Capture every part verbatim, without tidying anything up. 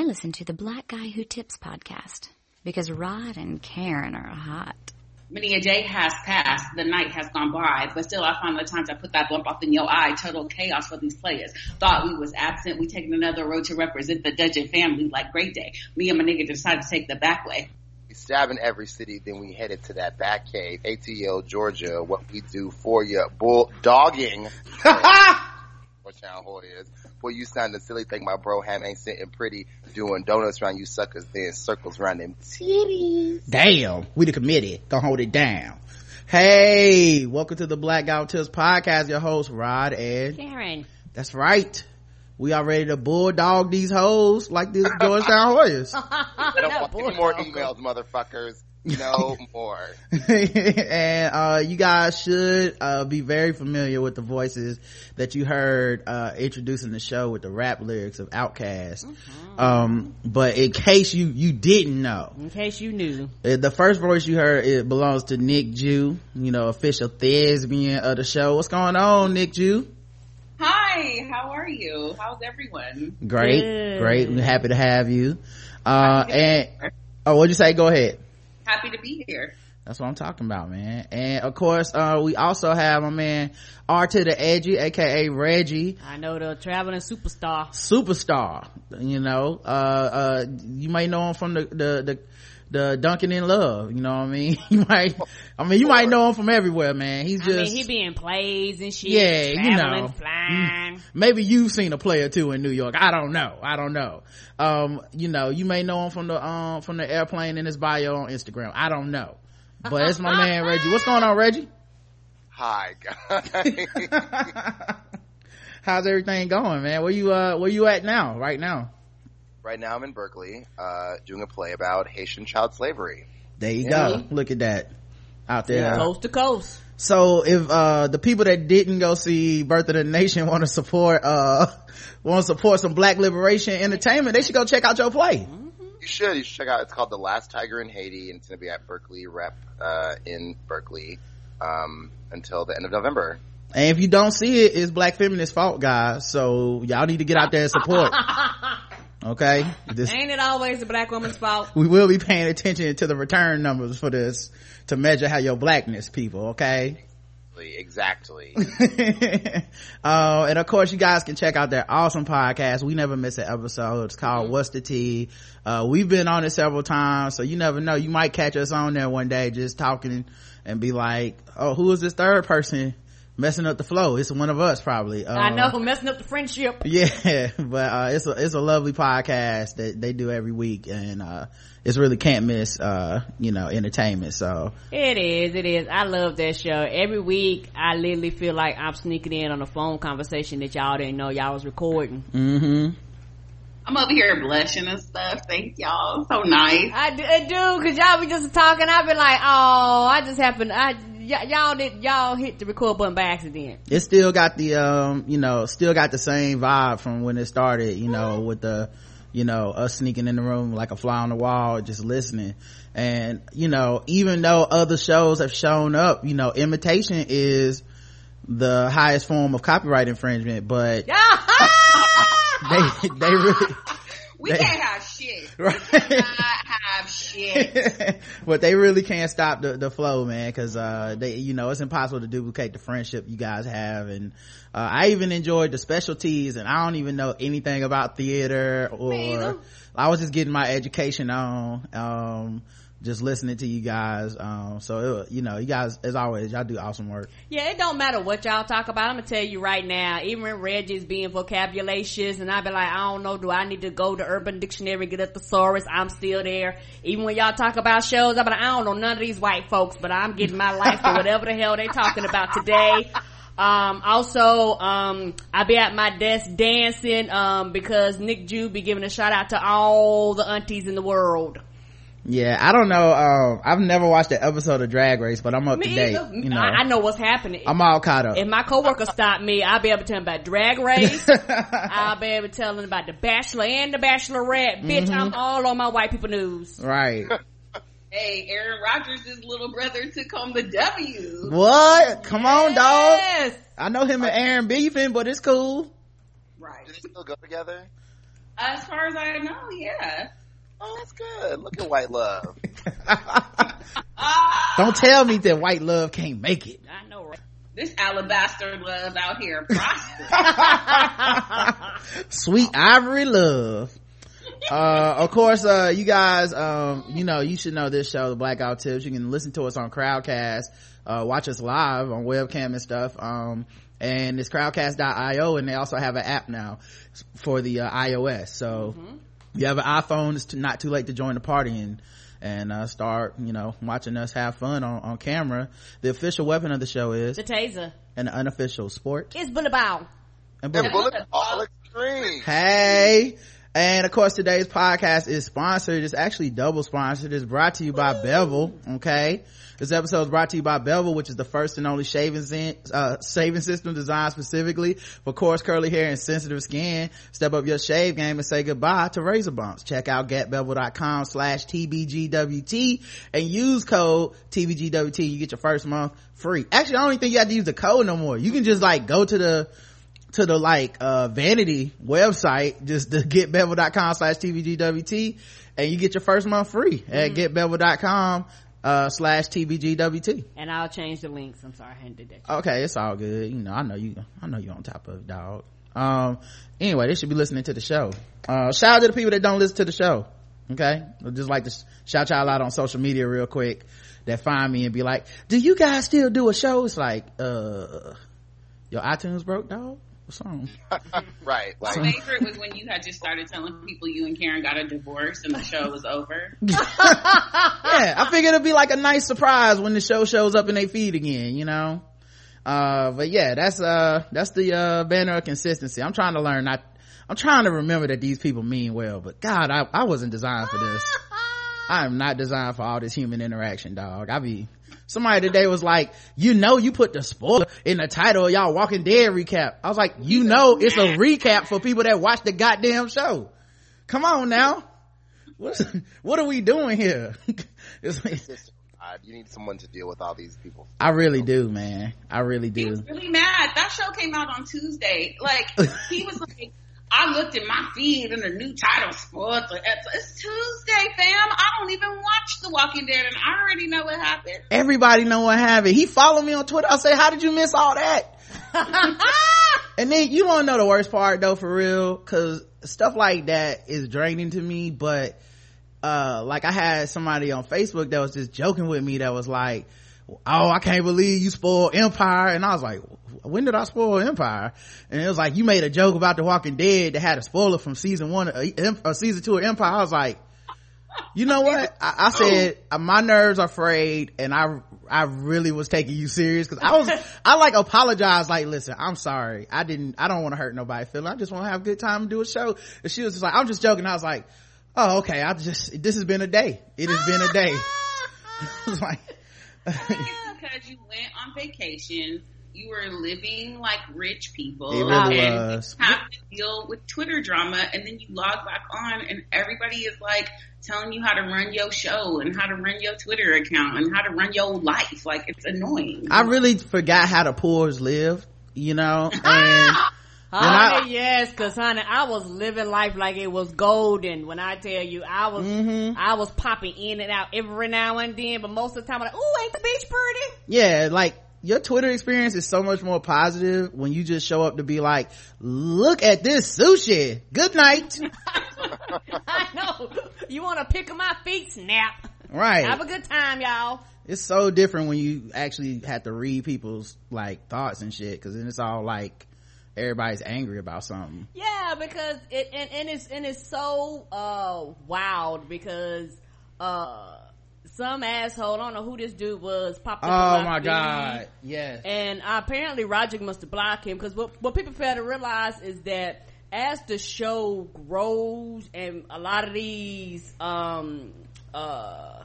I listen to the Black Guy Who Tips podcast because Rod and Karen are hot. Many a day has passed, the night has gone by, but still I find the times I put that bump off in your eye, total chaos for these players. Thought we was absent, we taking another road to represent the Dudgeon family like Great Day. Me and my nigga decided to take the back way. We stabbing every city, then we headed to that back cave, A T L, Georgia, what we do for you, bulldogging. What town Hoyas. Boy, you sounding silly, think my bro Ham ain't sitting pretty, doing donuts around you suckers, then circles around them titties. Damn, we the committee, gonna hold it down. Hey, welcome to the Black Guy Who Tips podcast, your host Rod and Karen. That's right, we are ready to bulldog these hoes like this Georgetown Hoyas. I don't want any more emails, motherfuckers. No more. And uh you guys should uh be very familiar with the voices that you heard uh introducing the show with the rap lyrics of Outkast. Mm-hmm. Um but in case you you didn't know, in case you knew, the first voice you heard, it belongs to Nick Jew, you know, official thespian of the show. What's going on, Nick Jew? Hi, how are you? How's everyone? Great. Good. Great. We're happy to have you. Uh and oh, what'd you say? Go ahead. Happy to be here. That's what I'm talking about, man. And of course, uh, we also have my man R to the Edgy, aka Reggie. I know, the traveling superstar. Superstar. You know, uh, uh, you might know him from the, the, the, the Dunkin' in Love. You know what I mean? You might, I mean, you might know him from everywhere, man. He's just. I mean, he be in plays and shit. Yeah, you know. Flying. Maybe you've seen a play or two in New York. I don't know. I don't know. Um, you know, you may know him from the, um, from the airplane in his bio on Instagram. I don't know. But it's my man Reggie. What's going on, Reggie? Hi, guys. How's everything going, man? Where you, uh, where you at now, right now? Right now I'm in Berkeley, uh, doing a play about Haitian child slavery. There you yeah. go. Look at that. Out there. Yeah. Coast to coast. So if, uh, the people that didn't go see Birth of the Nation want to support, uh, want to support some black liberation entertainment, they should go check out your play. You should. You should check out. It's called The Last Tiger in Haiti, and it's going to be at Berkeley Rep uh, in Berkeley um, until the end of November. And if you don't see it, it's Black Feminist fault, guys. So y'all need to get out there and support. Okay, this, ain't it always the black woman's fault? We will be paying attention to the return numbers for this to measure how your blackness, people. Okay. Exactly. uh, and of course you guys can check out their awesome podcast. We never miss an episode. It's called mm-hmm. What's the Tea? Uh, we've been on it several times, so you never know. You might catch us on there one day just talking and be like, oh, who is this third person messing up the flow? It's one of us, probably. Uh, I know, messing up the friendship. Yeah, but uh, it's a it's a lovely podcast that they do every week, and uh it's really can't miss uh you know entertainment. So it is it is I love that show. Every week I literally feel like I'm sneaking in on a phone conversation that y'all didn't know y'all was recording. Mm-hmm. I'm over here blushing and stuff. Thank y'all. So nice. I do, I do, cause y'all be just talking. I be like, oh, I just happened. I y- y'all did y'all hit the record button by accident. It still got the um you know still got the same vibe from when it started. You know with the you know us sneaking in the room like a fly on the wall, just listening. And you know even though other shows have shown up, you know imitation is the highest form of copyright infringement, but they they really we they, can't have shit. Right? We cannot have shit. But they really can't stop the, the flow, man, because uh they you know it's impossible to duplicate the friendship you guys have. And uh I even enjoyed the specialties, and I don't even know anything about theater, or I was just getting my education on um just listening to you guys. Um so it, you know you guys, as always, y'all do awesome work. Yeah, it don't matter what y'all talk about. I'm gonna tell you right now, even when Reggie's being vocabularious and I be like, I don't know, do I need to go to Urban Dictionary, get a thesaurus? I'm still there. Even when y'all talk about shows, I be like, I don't know none of these white folks, but I'm getting my life to whatever the hell they talking about today. Um also um I be at my desk dancing um because Nick Jew be giving a shout out to all the aunties in the world. Yeah, I don't know. Um, I've never watched an episode of Drag Race, but I'm up me to date. Either. You know, I, I know what's happening. I'm all caught up. If my coworker stopped me, I'll be able to tell him about Drag Race. I'll be able to tell him about The Bachelor and The Bachelorette. Mm-hmm. Bitch, I'm all on my white people news. Right. Hey, Aaron Rodgers' little brother took home the W. What? Come on, yes. dog. I know him and Aaron beefing, but it's cool. Right. Do they still go together? As far as I know, yeah. Oh, that's good. Look at White Love. Don't tell me that White Love can't make it. I know, right? This alabaster love out here prospers. Sweet Ivory Love. Uh, of course, uh, you guys, um, you know, you should know this show, The Blackout Tips. You can listen to us on Crowdcast, uh, watch us live on webcam and stuff. Um, and it's crowdcast dot io, and they also have an app now for the uh, iOS. So mm-hmm. if you have an iPhone, it's not too late to join the party and and uh start, you know, watching us have fun on, on camera. The official weapon of the show is the taser, and the unofficial sport is bullet ball. And bullet, and bullet ball extreme. Hey. And of course, today's podcast is sponsored. It's actually double sponsored. It's brought to you by Bevel. Okay. This episode is brought to you by Bevel, which is the first and only shaving, uh, shaving system designed specifically for coarse, curly hair and sensitive skin. Step up your shave game and say goodbye to razor bumps. Check out get bevel dot com slash T B G W T and use code T B G W T. You get your first month free. Actually, I don't even think you have to use the code no more. You can just like go to the, to the like uh vanity website, just the get bevel dot com slash T B G W T, and you get your first month free mm-hmm. at get bevel dot com uh slash T B G W T. And I'll change the links. I'm sorry I hadn't did that. Okay, it's all good. You know, I know you I know you're on top of it, dog. Um anyway, they should be listening to the show. Uh shout out to the people that don't listen to the show. Okay? I'd just like to shout y'all out on social media real quick that find me and be like, do you guys still do a show? It's like, uh your iTunes broke, dog? What's wrong? Right. My Like, favorite was when you had just started telling people you and Karen got a divorce and the show was over. Yeah, I figured it'd be like a nice surprise when the show shows up in their feed again, you know? Uh, but yeah, that's, uh, that's the, uh, banner of consistency. I'm trying to learn not, I'm trying to remember that these people mean well, but God, I, I wasn't designed for this. I am not designed for all this human interaction, dog. I be, somebody today was like, you know, you put the spoiler in the title of y'all Walking Dead recap. I was like, you know, it's a recap for people that watch the goddamn show. Come on now. What, what are we doing here? It's like, you need someone to deal with all these people. I really do, man. I really do. He was really mad. That show came out on Tuesday. Like, he was like, I looked at my feed and the new title sports. It's Tuesday, fam. I don't even watch The Walking Dead and I already know what happened. Everybody know what happened. He followed me on Twitter. I say, how did you miss all that? And then you want to know the worst part though, for real? Cause stuff like that is draining to me. But, uh, like I had somebody on Facebook that was just joking with me that was like, oh, I can't believe you spoiled Empire. And I was like, when did I spoil Empire? And it was like, you made a joke about The Walking Dead that had a spoiler from season one or uh, season two of Empire. I was like, you know what? I, I said, my nerves are frayed and I, I really was taking you serious. Cause I was, I like apologized like, listen, I'm sorry. I didn't, I don't want to hurt nobody's feeling. I just want to have a good time and do a show. And she was just like, I'm just joking. I was like, oh, okay. I just, this has been a day. It has been a day. I was like, because you went on vacation. You were living like rich people. It really and was. You have to deal with Twitter drama, and then you log back on, and everybody is like telling you how to run your show and how to run your Twitter account and how to run your life. Like, it's annoying. I really forgot how the poors live, you know, and honey, I, yes, cause honey, I was living life like it was golden. When I tell you, I was, mm-hmm. I was popping in and out every now and then, but most of the time I'm like, ooh, ain't the beach pretty? Yeah, like, your Twitter experience is so much more positive when you just show up to be like, look at this sushi. Good night. I know. You want to pick up my feet? Snap. Right. Have a good time, y'all. It's so different when you actually have to read people's like thoughts and shit, because then it's all like everybody's angry about something. Yeah, because it and, and it's and it's so uh wild because uh some asshole, I don't know who this dude was, popped up. Oh my god, yes. And uh, apparently Roger must have blocked him, because what, what people fail to realize is that as the show grows and a lot of these um uh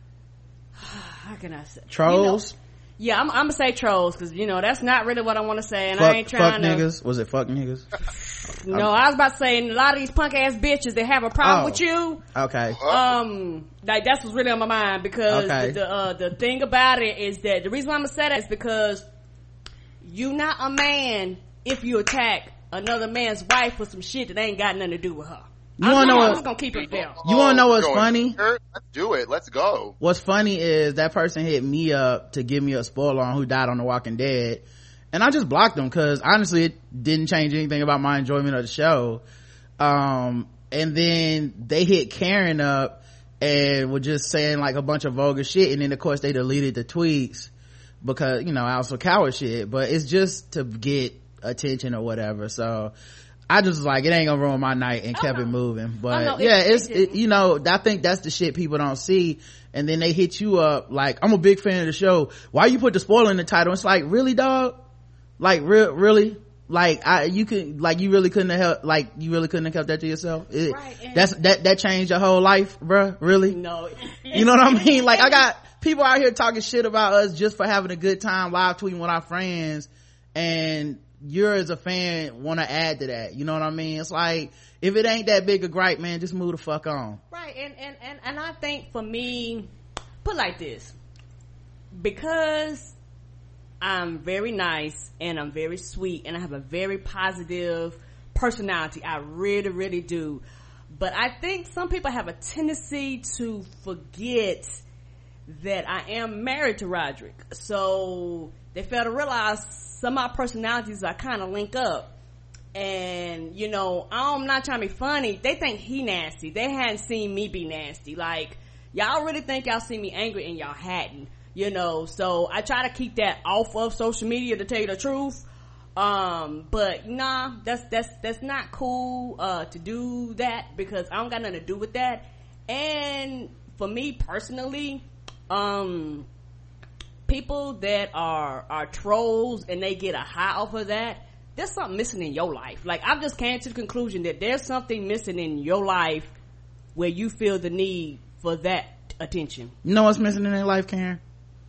how can I say, trolls, you know, yeah, I'm, I'm gonna say trolls, because you know that's not really what I want to say, and fuck, I ain't trying fuck to niggas. Was it fuck niggas? No, I was about to say a lot of these punk ass bitches that have a problem oh, with you. Okay. Um, like that's what's really on my mind, because okay. the uh, the thing about it is that the reason why I'm gonna say that is because you not a man if you attack another man's wife for some shit that ain't got nothing to do with her. You want to know I'm what? just gonna keep it there. You want to know what's Going, funny? Let's do it. Let's go. What's funny is that person hit me up to give me a spoiler on who died on The Walking Dead, and I just blocked them because honestly, it didn't change anything about my enjoyment of the show. Um, and then they hit Karen up and were just saying like a bunch of vulgar shit, and then of course they deleted the tweets because you know I was for coward shit, but it's just to get attention or whatever. So I just was like, it ain't gonna ruin my night, and kept it moving. But know, yeah, it, it's it it, you know, I think that's the shit people don't see. And then they hit you up like, I'm a big fan of the show, why you put the spoiler in the title? It's like, really, dog? Like real really like I you could like you really couldn't have helped like you really couldn't have kept that to yourself? It, right, that's that that changed your whole life, bruh? Really? No. You know what I mean? Like I got people out here talking shit about us just for having a good time live tweeting with our friends, and you're as a fan want to add to that. You know what I mean? It's like, if it ain't that big a gripe, man, just move the fuck on. Right. And and and, and I think for me, put like this, because I'm very nice and I'm very sweet and I have a very positive personality, I really really do, but I think some people have a tendency to forget that I am married to Roderick, so they fail to realize some of our personalities are kind of link up. And you know, I'm not trying to be funny, they think he nasty, they hadn't seen me be nasty. Like, y'all really think y'all see me angry and y'all hadn't, you know. So I try to keep that off of social media, to tell you the truth. Um but nah, that's that's that's not cool uh to do that, because I don't got nothing to do with that. And for me personally, um people that are are trolls and they get a high off of that, there's something missing in your life. Like, I've just came to the conclusion that there's something missing in your life where you feel the need for that attention. You know what's missing in their life, Karen?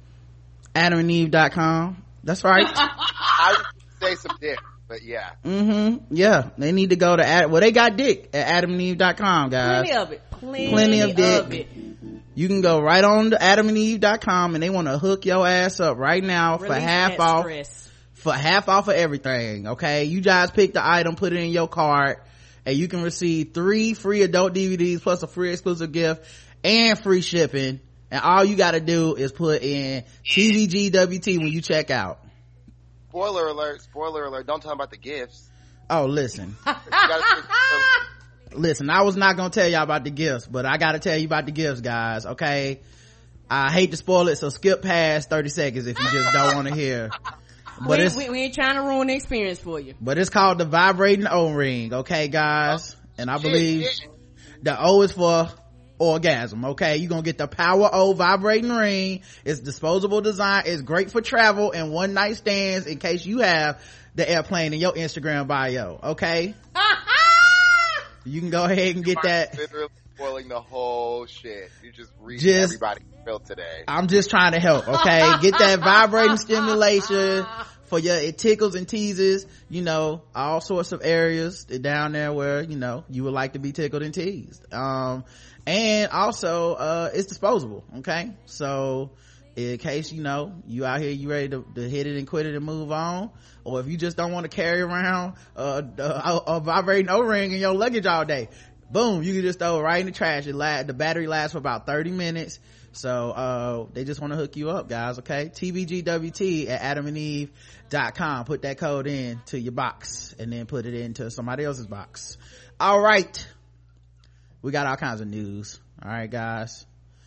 adam and eve dot com. That's right. I would say some dick, but yeah. Mm-hmm. Yeah. They need to go to ad- well, they got dick at adam and eve dot com, guys. Plenty of it. Plenty, Plenty of dick. Of it. You can go right on to adam and eve dot com, and they want to hook your ass up right now Release for half that off. stress. For half off of everything. Okay, you guys pick the item, put it in your cart, and you can receive three free adult D V Ds plus a free exclusive gift and free shipping. And all you got to do is put in T V G W T when you check out. Spoiler alert! Spoiler alert! Don't tell them about the gifts. Oh, listen. You gotta Listen, I was not gonna tell y'all about the gifts, but I gotta tell you about the gifts, guys. Okay, I hate to spoil it, so skip past thirty seconds if you just don't want to hear. But we, it's we, we ain't trying to ruin the experience for you. but it's called the vibrating O-ring. Okay, guys, and I believe the O is for orgasm. Okay, you're gonna get the Power O vibrating ring. It's disposable design. It's great for travel and one night stands, in case you have the airplane in your Instagram bio. Okay. You can go ahead and get that. Literally spoiling the whole shit. You just read Just- everybody felt today. I'm just trying to help. Okay, get that vibrating stimulation for your it tickles and teases, you know, all sorts of areas down there where, you know, you would like to be tickled and teased. Um and also uh it's disposable. Okay, so in case, you know, you out here, you ready to, to hit it and quit it and move on, or if you just don't want to carry around uh, a, a vibrating O-ring in your luggage all day, boom, you can just throw it right in the trash. It la- the battery lasts for about thirty minutes. So uh they just want to hook you up, guys. Okay, T V G W T at adam and eve dot com. Put that code in to your box and then put it into somebody else's box. All right, we got all kinds of news. All right, guys.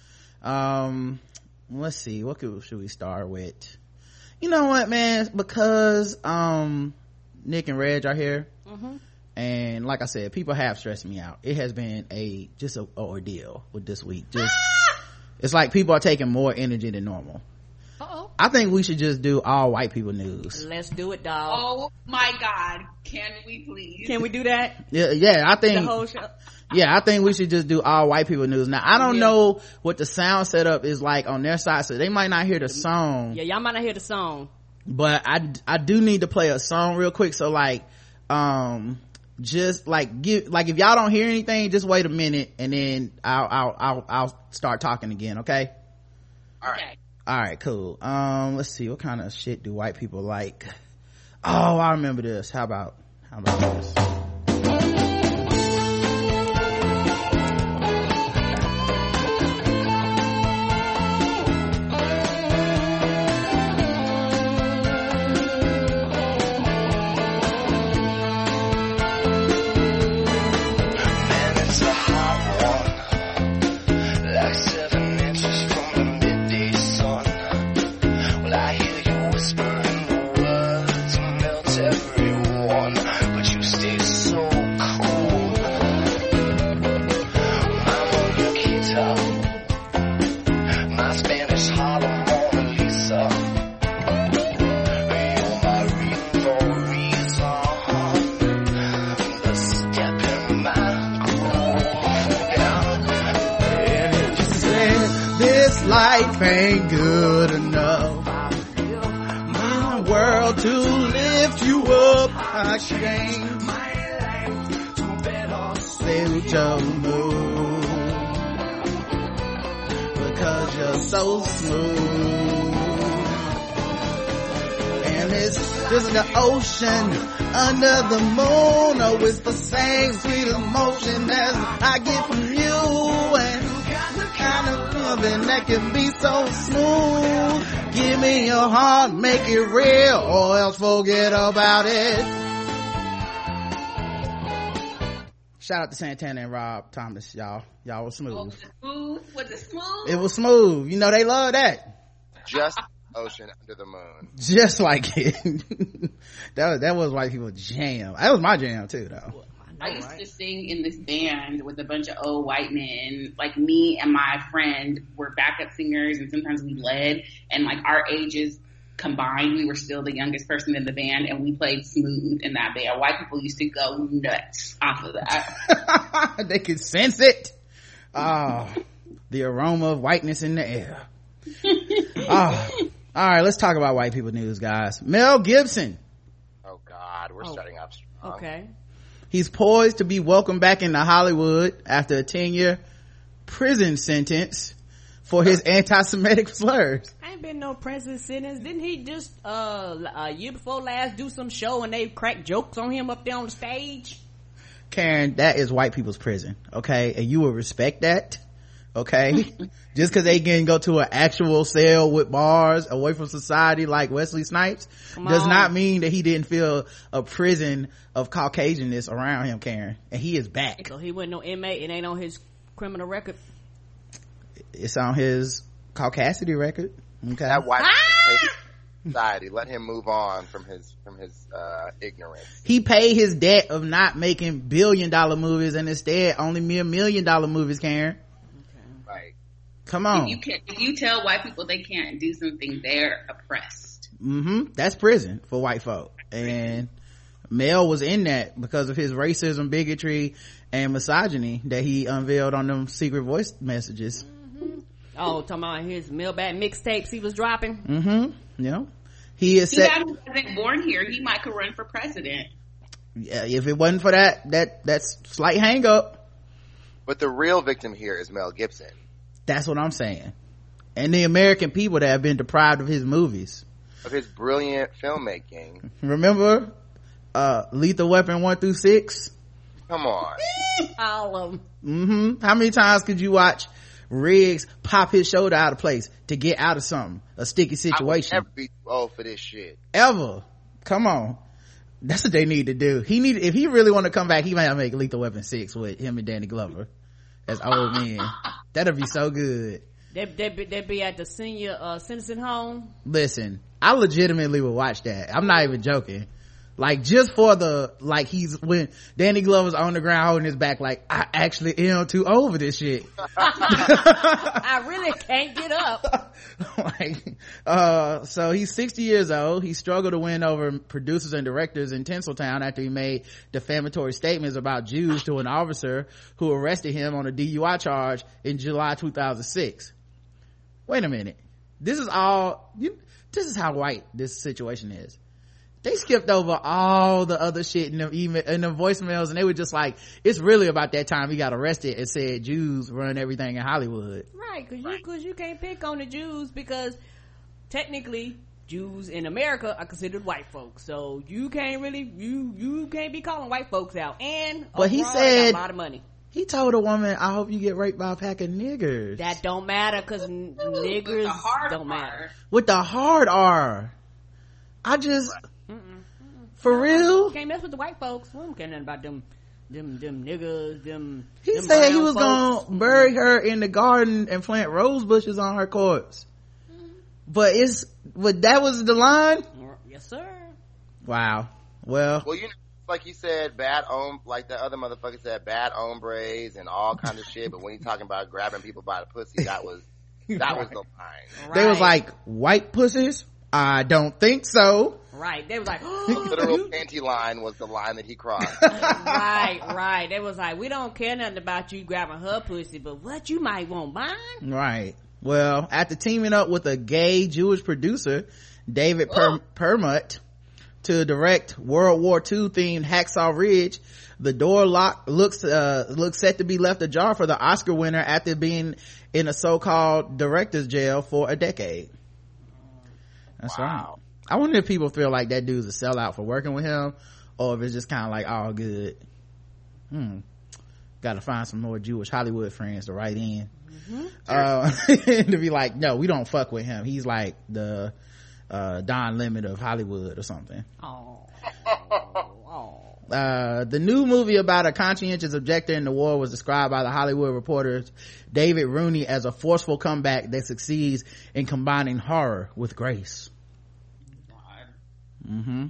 Um let's see, what could, should we start with? You know what, man, because um Nick and Reg are here, mm-hmm. and like I said, people have stressed me out. It has been a just a, a ordeal with this week. Just it's like people are taking more energy than normal. Uh-oh. I think we should just do all white people news. Let's do it, dog. Oh my God. Can we please? Can we do that? Yeah, yeah, I think The whole show? yeah, I think we should just do all white people news. Now, I don't Yeah. know what the sound setup is like on their side, so they might not hear the song. Yeah, y'all might not hear the song. But I, I do need to play a song real quick. So like, um, just like give, like if y'all don't hear anything, just wait a minute and then I'll, I'll, I'll, I'll start talking again. Okay. All right. Okay. All right, cool. Um, let's see. What kind of shit do white people like? Oh, I remember this. How about, how about this? life ain't good enough. My world to lift you up. I can't build your mood because you're so smooth. And it's just the ocean under the moon. Oh, it's the same sweet emotion as I get from you. And the kind of loving that can be so smooth. Give me your heart, make it real, or else forget about it. Shout out to Santana and Rob Thomas, y'all. Y'all was smooth. Oh, was it smooth? Was it smooth? It was smooth. You know they love that. Just ocean under the moon. Just like it. that was that was white people jam. That was my jam too, though. I used to sing in this band with a bunch of old white men. Like, me and my friend were backup singers, and sometimes we led. And like, our ages combined, we were still the youngest person in the band, and we played smooth in that band. White people used to go nuts off of that. They could sense it. Oh, the aroma of whiteness in the air. Oh. All right, let's talk about white people news, guys. Mel Gibson. Oh God, we're oh. starting off strong. Okay. He's poised to be welcomed back into Hollywood after a ten-year prison sentence for his anti-Semitic slurs. Ain't been no prison sentence. Didn't he just uh a year before last do some show and they cracked jokes on him up there on the stage? Karen, that is white people's prison, okay? And you will respect that, okay? Just because they can go to an actual cell with bars away from society like Wesley Snipes Come does on. not mean that he didn't feel a prison of Caucasianness around him, Karen. And he is back. So he wasn't no inmate. It ain't on his criminal record. It's on his Caucasity record, okay? That white Ah! society, let him move on from his from his uh ignorance. He paid his debt of not making billion dollar movies and instead only mere million dollar movies, Karen. Right. Come on. If you can, if you tell white people they can't do something, they're oppressed. Mm-hmm. That's prison for white folk. And Mel was in that because of his racism, bigotry, and misogyny that he unveiled on them secret voice messages. Mm-hmm. Oh, talking about his mailbag mixtapes he was dropping. Mm-hmm. Yeah. He is He set. got wasn't born here. He might could run for president. Yeah, if it wasn't for that, that, that's slight hang up. But the real victim here is Mel Gibson. That's what I'm saying. And the American people that have been deprived of his movies. Of his brilliant filmmaking. Remember, uh, Lethal Weapon one through six? Come on. All of them. Mm-hmm. How many times could you watch Riggs pop his shoulder out of place to get out of something, a sticky situation? I would never be too old for this shit. Ever. Come on. That's what they need to do. He need, if he really want to come back, he might make Lethal Weapon six with him and Danny Glover as old men. That'd be so good. They they be, they be at the senior uh citizen home. Listen, I legitimately would watch that. I'm not even joking. Like, just for the, like, he's, when Danny Glover's on the ground holding his back, like, I actually am too old for this shit. I really can't get up. Like, uh, so he's sixty years old. He struggled to win over producers and directors in Tinseltown after he made defamatory statements about Jews to an officer who arrested him on a D U I charge in July two thousand six. Wait a minute. This is all, you, this is how white this situation is. They skipped over all the other shit in the email, in the voicemails, and they were just like, it's really about that time he got arrested and said Jews run everything in Hollywood. Right, because you, cause you can't pick on the Jews because technically Jews in America are considered white folks. So you can't really, you, you can't be calling white folks out. And But he abroad, said, they got a lot of money. He told a woman, I hope you get raped by a pack of niggers. That don't matter because n- niggers don't matter. With the hard R. I just, mm-mm, mm-mm. For real? You can't mess with the white folks. We don't care nothing about them, them, them niggers, them. He them said he brown was folks. gonna bury her in the garden and plant rose bushes on her corpse. Mm-hmm. But it's, but that was the line? Yes, sir. Wow. Well. Well, you know, like he said, bad om, like the other motherfucker said, bad hombres and all kinds of shit. But when he's talking about grabbing people by the pussy, that was, that right. was the line. Right. They was like, white pussies? I don't think so. Right. They was like, oh, literal panty line was the line that he crossed. Right, right. They was like, we don't care nothing about you grabbing her pussy, but what, you might want mine? Right. Well, after teaming up with a gay Jewish producer, David per- Permut, to direct World War Two themed Hacksaw Ridge, the door lock looks uh looks set to be left ajar for the Oscar winner after being in a so-called director's jail for a decade. That's wow. right. I wonder if people feel like that dude's a sellout for working with him, or if it's just kind of like all good. Hmm. Gotta find some more Jewish Hollywood friends to write in. Mm-hmm. Uh, to be like, no, we don't fuck with him. He's like the uh Don Lemon of Hollywood or something. Oh. Uh, the new movie about a conscientious objector in the war was described by the Hollywood Reporter's David Rooney as a forceful comeback that succeeds in combining horror with grace. Mm-hmm.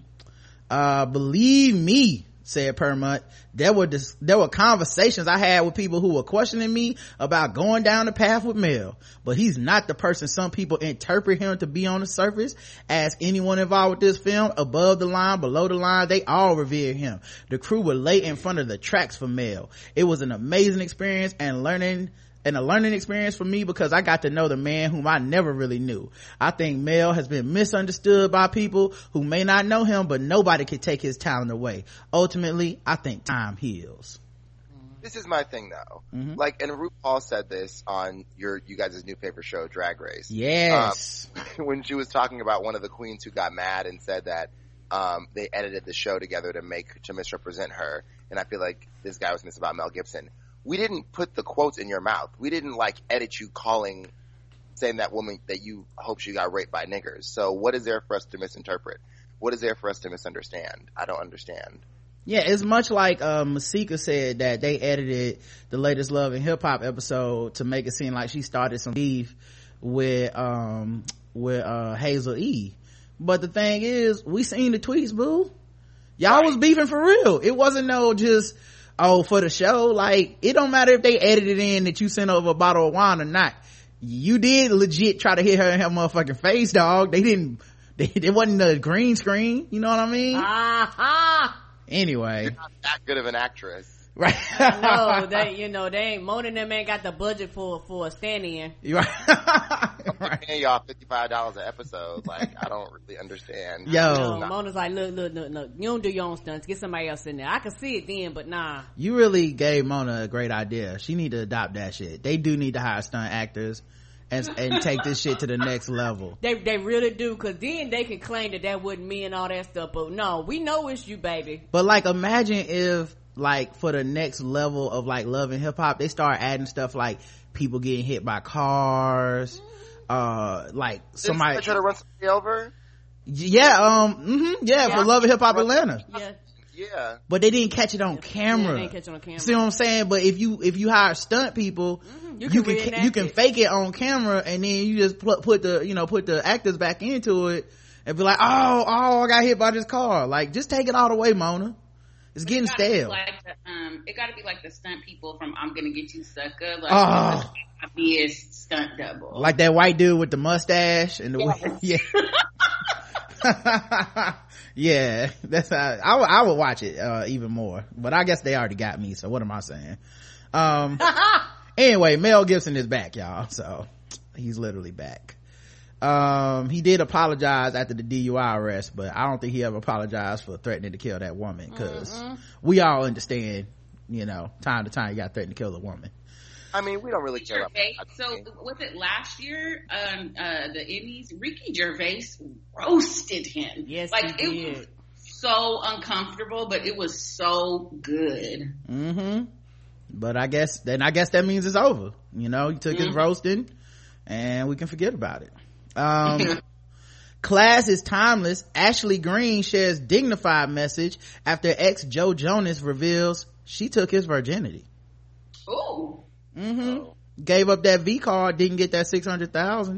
Uh, believe me, said Permut, there were dis- there were conversations I had with people who were questioning me about going down the path with Mel, but he's not the person some people interpret him to be on the surface. Ask anyone involved with this film, above the line, below the line, they all revere him. The crew would lay in front of the tracks for Mel. It was an amazing experience and learning and a learning experience for me because I got to know the man whom I never really knew. I think Mel has been misunderstood by people who may not know him, but nobody can take his talent away. Ultimately, I think time heals. This is my thing though. Mm-hmm. Like, and RuPaul said this on your, you guys' new paper show, Drag Race. Yes. Um, when she was talking about one of the queens who got mad and said that, um, they edited the show together to make, to misrepresent her. And I feel like this guy was missing about Mel Gibson. We didn't put the quotes in your mouth. We didn't like edit you calling, saying that woman that you hope she got raped by niggers. So what is there for us to misinterpret? What is there for us to misunderstand? I don't understand. Yeah, it's much like uh, Masika said that they edited the latest Love and Hip Hop episode to make it seem like she started some beef with um with uh Hazel E. But the thing is, we seen the tweets, boo. Y'all right. was beefing for real. It wasn't no just oh, for the show. Like, it don't matter if they edited in that you sent over a bottle of wine or not. You did legit try to hit her in her motherfucking face, dog. They didn't, they, it wasn't a green screen. You know what I mean? Uh-huh. Anyway. You're not that good of an actress. Right. No, they, you know, they ain't, Mona and them ain't got the budget for, for a stand-in. Right. Right. Paying y'all fifty-five dollars an episode. Like, I don't really understand. Yo. No, Mona's like, look, look, look, look, you don't do your own stunts. Get somebody else in there. I can see it then, but nah. You really gave Mona a great idea. She need to adopt that shit. They do need to hire stunt actors and, and take this shit to the next level. They, they really do, cause then they can claim that that wasn't me and all that stuff, but no, we know it's you, baby. But like, imagine if, like, for the next level of like Love and Hip Hop, they start adding stuff like people getting hit by cars, uh like somebody Did try to run somebody over. Yeah, um mm-hmm, yeah, yeah, for Love and Hip Hop Atlanta. Yeah. Yeah. But they didn't catch it on camera. Yeah, they didn't catch it on camera. See what I'm saying? But if you if you hire stunt people, mm-hmm. you, you can, can you can it. fake it on camera, and then you just put, put the you know put the actors back into it and be like, oh oh I got hit by this car. Like, just take it all away, Mona. It's getting it stale. Like the, um, it got to be like the stunt people from I'm Gonna Get You Sucker. Like, oh. obvious stunt double. Like that white dude with the mustache and the yes. yeah. Yeah, that's how I, w- I would watch it uh, even more. But I guess they already got me, so what am I saying? Um, anyway, Mel Gibson is back, y'all. So he's literally back. Um, he did apologize after the D U I arrest, but I don't think he ever apologized for threatening to kill that woman, because mm-hmm. we all understand, you know, time to time you got threatened to kill a woman. I mean, we don't really care Gervais, about so was it last year, um, uh, the Emmys, Ricky Gervais roasted him. Yes, like, he it did. was so uncomfortable, but it was so good. Mm-hmm. But I guess, then I guess that means it's over. You know, he took mm-hmm. his roasting and we can forget about it. Um, Class is timeless. Ashley Greene shares dignified message after ex Joe Jonas reveals she took his virginity. Ooh. Mm-hmm. Oh. Gave up that V card, didn't get that six hundred thousand.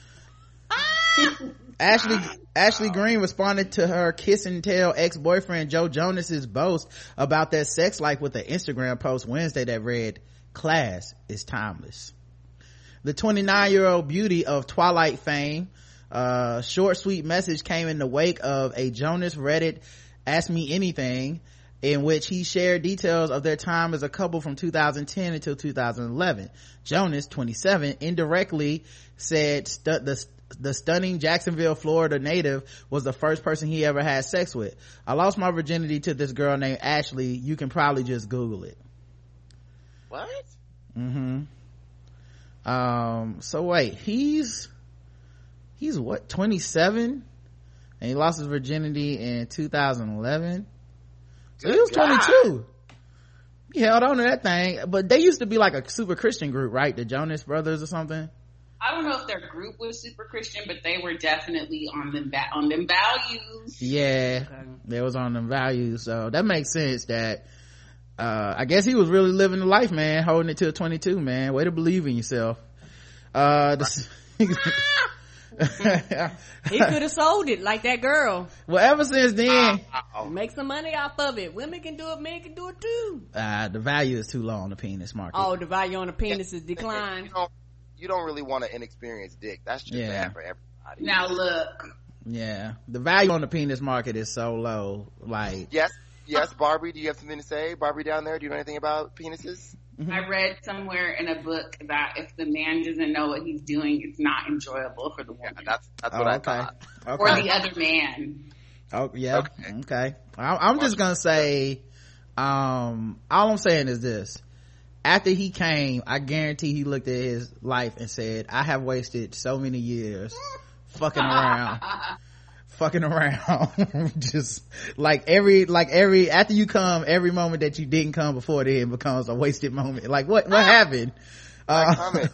Ashley Ashley Greene responded to her kiss and tell ex-boyfriend Joe Jonas's boast about their sex life with an Instagram post Wednesday that read, "Class is timeless." The twenty-nine year old beauty of Twilight fame, uh short sweet message came in the wake of a Jonas Reddit Ask Me Anything in which he shared details of their time as a couple from two thousand ten until two thousand eleven. Jonas, twenty-seven, indirectly said stu- the the stunning Jacksonville, Florida native was the first person he ever had sex with. I lost my virginity to this girl named Ashley. You can probably just Google it. What? Mm-hmm. Um, so wait, he's, he's what, twenty-seven? And he lost his virginity in two thousand eleven? So Good he was God. twenty-two. He held on to that thing. But they used to be like a super Christian group, right? The Jonas Brothers or something? I don't know if their group was super Christian, but they were definitely on them ba- on them values. Yeah, Okay. they was on them values. So that makes sense that, uh, I guess he was really living the life, man, holding it till twenty-two, man. Way to believe in yourself. Uh, the, He could have sold it like that girl. well, ever since then, Oh, Make some money off of it. Women can do it, men can do it too. uh, the value is too low on the penis market. Oh, the value on the penis is you declined. don't, you don't really want an inexperienced dick. That's just Yeah. bad for everybody. Now look, Yeah, the value on the penis market is so low. Like, Yes, yes, Barbie, do you have something to say? Barbie down there, do you know anything about penises? I read somewhere in a book that if the man doesn't know what he's doing, it's not enjoyable for the Yeah, woman that's that's oh, what I okay, thought. or okay, the other man. oh yeah, Okay. okay. I, I'm just gonna say, um, all I'm saying is this: after he came, I guarantee he looked at his life and said, "I have wasted so many years fucking around." fucking around just like every like every after you come, every moment that you didn't come before then becomes a wasted moment. Like what what happened? Uh,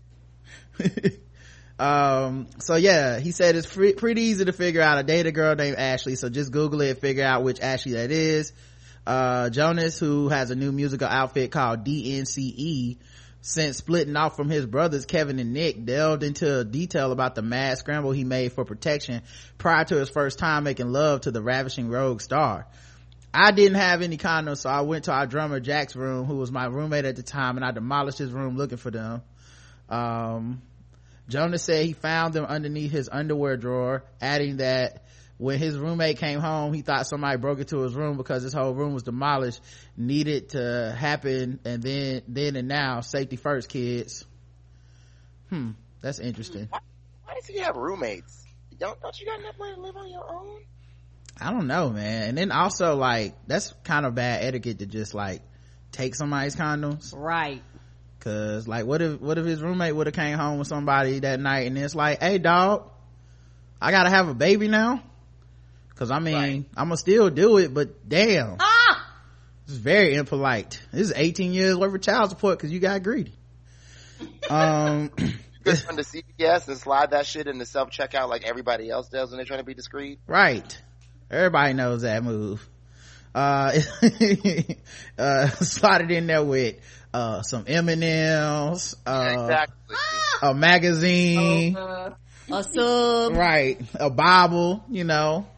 um so yeah, he said it's free, pretty easy to figure out. I dated a girl named Ashley, so just Google it, figure out which Ashley that is. uh Jonas, who has a new musical outfit called D N C E, since splitting off from his brothers Kevin and Nick, delved into detail about the mad scramble he made for protection prior to his first time making love to the ravishing rogue star. I didn't have any condoms, so I went to our drummer Jack's room, who was my roommate at the time, and I demolished his room looking for them. um Jonas said he found them underneath his underwear drawer, adding that when his roommate came home, he thought somebody broke into his room because his whole room was demolished. Needed to happen, and then then and now, safety first, kids. Hmm, that's interesting. Why, why does he have roommates? Don't don't you got enough money to live on your own? I don't know, man. And then also, like, that's kind of bad etiquette to just like take somebody's condoms. Right. Cause like, what if what if his roommate would have came home with somebody that night, and it's like, hey dog, I gotta have a baby now? Cause I mean, Right. I'ma still do it, but damn, Ah! it's very impolite. This is eighteen years worth of child support because you got greedy. um Just run to C V S and slide that shit into self checkout like everybody else does when they're trying to be discreet. Right, everybody knows that move. uh uh slide it in there with uh some M and M's, uh Exactly. a magazine, Uh, A sub. right, a Bible, you know.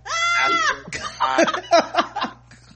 I,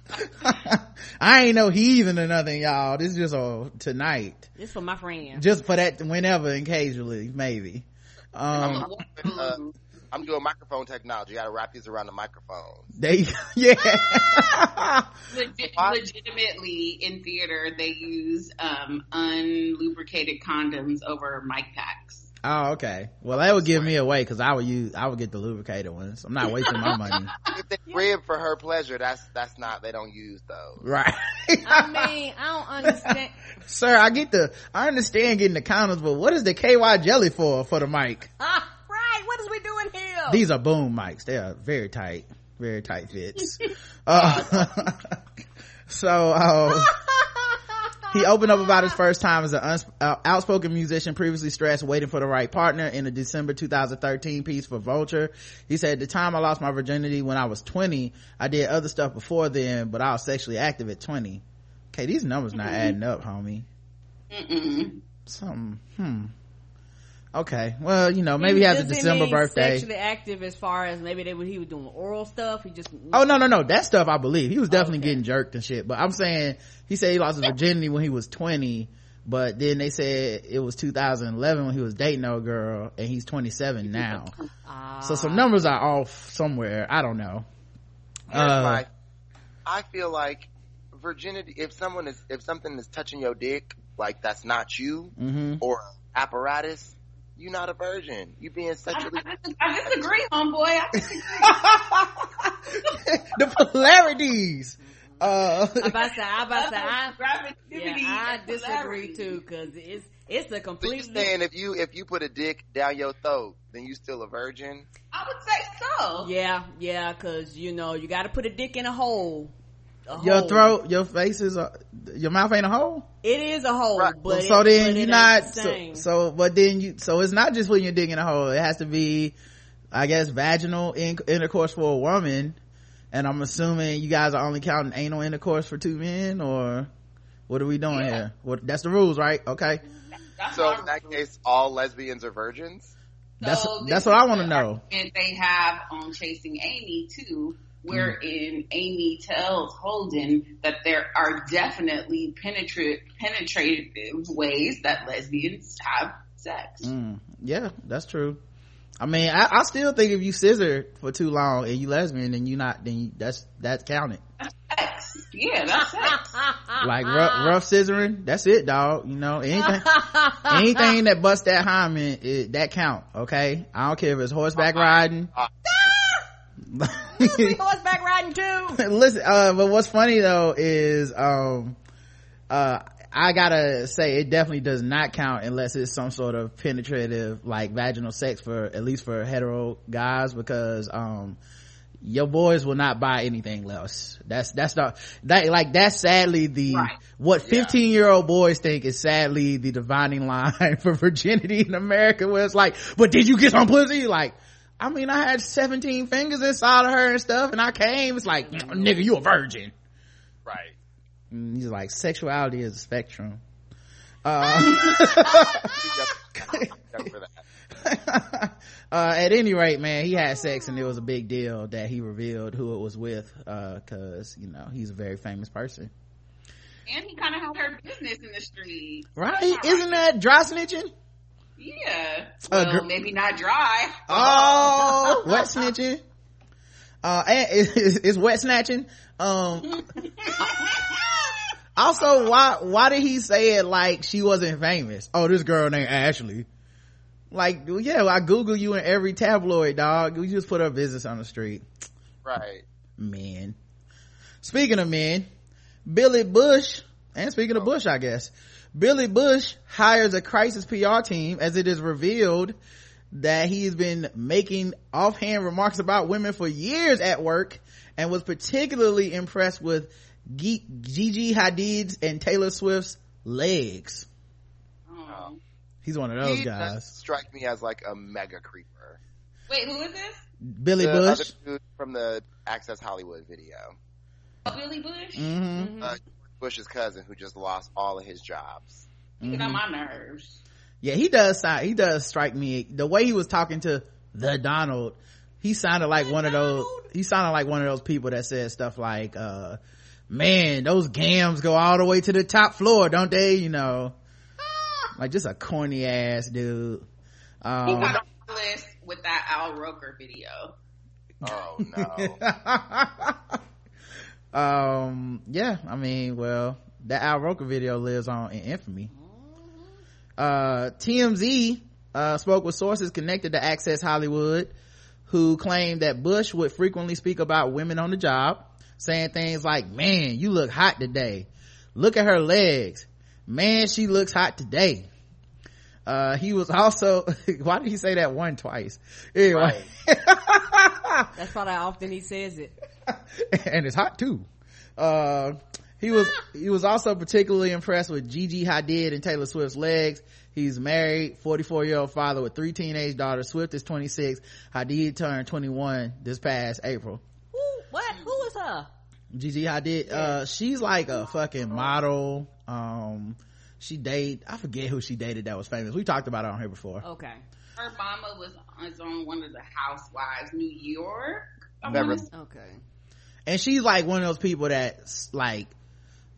I ain't no heathen or nothing, y'all. This is just a tonight, This for my friend. just for that, whenever, occasionally, maybe. um I'm, uh, I'm doing microphone technology. You gotta wrap these around the microphone. they yeah legit, legitimately in theater, they use um, unlubricated condoms over mic packs. oh, okay. Well, that would give me away, because I would use I would get the lubricated ones. I'm not wasting my money. If they rib for her pleasure, that's that's not. They don't use those. Right. I mean, I don't understand. Sir, I get the I understand getting the condoms, but what is the K Y jelly for for the mic? Ah, right. What is we doing here? These are boom mics. They are very tight, very tight fits. uh, so uh, he opened up about his first time as an uns- uh, outspoken musician, previously stressed, waiting for the right partner, in a December two thousand thirteen piece for Vulture. He said, the time I lost my virginity when I was twenty, I did other stuff before then, but I was sexually active at twenty. Okay, these numbers not adding up, homie. Mm-mm. Something, hmm. Okay, well, you know, maybe he has a Does it December mean birthday. Sexually active as far as maybe they he was doing oral stuff. He just Oh, no, no, no. That stuff I believe. He was definitely Okay. getting jerked and shit. But I'm saying, he said he lost his virginity when he was twenty, but then they said it was two thousand eleven when he was dating a girl, and he's twenty-seven now. Ah. So some numbers are off somewhere. I don't know. Here's Uh, my, I feel like virginity, if someone is, if something is touching your dick, like that's not you, mm-hmm. or apparatus, you're not a virgin. You being sexually. I, I, I disagree, homeboy. I disagree. The polarities. Uh, I'm about to say, I'm about to say, I, yeah, I disagree too, cause it's, it's a So complete. you saying if you, if you put a dick down your throat, then you still a virgin? I would say so. Yeah, yeah, cause you know, you gotta put a dick in a hole. A your hole. throat, your face is a, your mouth ain't a hole. It is a hole, Right. but so it, then but you're it not ain't the so, same. so but then you so it's not just putting your dick in a hole. It has to be, I guess, vaginal in, intercourse for a woman, and I'm assuming you guys are only counting anal intercourse for two men, or what are we doing Yeah. here? What, that's the rules, right? Okay, That's So what in that case, all lesbians are virgins? that's So that's this what I is want to the know. argument they have on Chasing Amy too, wherein Amy tells Holden that there are definitely penetra- penetrative ways that lesbians have sex. Mm, yeah, that's true. I mean, I, I still think if you scissor for too long and you lesbian, then you not, then you, that's that's counted. That's sex. Yeah, that's sex. Like rough, rough scissoring, that's it, dog. You know, anything, anything that busts that hymen, it, that count. Okay, I don't care if it's horseback riding. We horseback riding too. Listen, uh, but what's funny though is, um, uh, I gotta say it definitely does not count unless it's some sort of penetrative, like vaginal sex for, at least for hetero guys, because, um, your boys will not buy anything less. That's, that's not, that, like, that's sadly the, Right. what fifteen year old boys think is sadly the dividing line for virginity in America, where it's like, but did you get some pussy? Like, I mean, I had seventeen fingers inside of her and stuff, and I came, it's like, nigga, you a virgin. Right. And he's like, sexuality is a spectrum. Uh, For that. uh, at any rate, man, he had sex and it was a big deal that he revealed who it was with, uh, cause, you know, he's a very famous person. And he kind of had her business in the street. Right? Isn't that dry snitching? Yeah. Uh, Well, gr- maybe not dry. Oh, wet snitching. Uh, and it's, it's wet snatching. Um, also, why, why did he say it like she wasn't famous? Oh, this girl named Ashley. Like, yeah, I Google you in every tabloid, dog. We just put her business on the street. Right. Men. Speaking of men, Billy Bush, and speaking of Bush, I guess, Billy Bush hires a crisis P R team as it is revealed that he's been making offhand remarks about women for years at work, and was particularly impressed with G- Gigi Hadid's and Taylor Swift's legs. Oh. He's one of those He guys. does strike me as like a mega creeper. Wait, who is this? Billy the Bush. other dude from the Access Hollywood video. Oh, Billy Bush? Mm-hmm. Uh, Bush's cousin who just lost all of his jobs. He get on my nerves. Yeah, he does sound, he does strike me, the way he was talking to the Donald, he sounded like one of those, he sounded like one of those people that said stuff like, uh, man, those gams go all the way to the top floor, don't they? You know, like just a corny ass dude. Um, He got on the list with that Al Roker video. Oh no. um, yeah, I mean, well, that Al Roker video lives on in infamy. Uh, T M Z, uh, spoke with sources connected to Access Hollywood, who claimed that Bush would frequently speak about women on the job, saying things like, man, you look hot today. Look at her legs. Man, she looks hot today. Uh, he was also, why did he say that one twice? Anyway. Right. That's probably how often he says it. And it's hot too. Uh, he was, he was also particularly impressed with Gigi Hadid and Taylor Swift's legs. He's married, forty-four year old father with three teenage daughters. Swift is twenty-six. Hadid turned twenty-one this past April. Who, what? Who is her? Gigi Hadid, uh, she's like a fucking model. Um, she date, I forget who she dated that was famous. We talked about it on here before. Okay. Her mama was on, on one of the Housewives, New York. I Never. wanna say. Okay. And she's like one of those people that's like,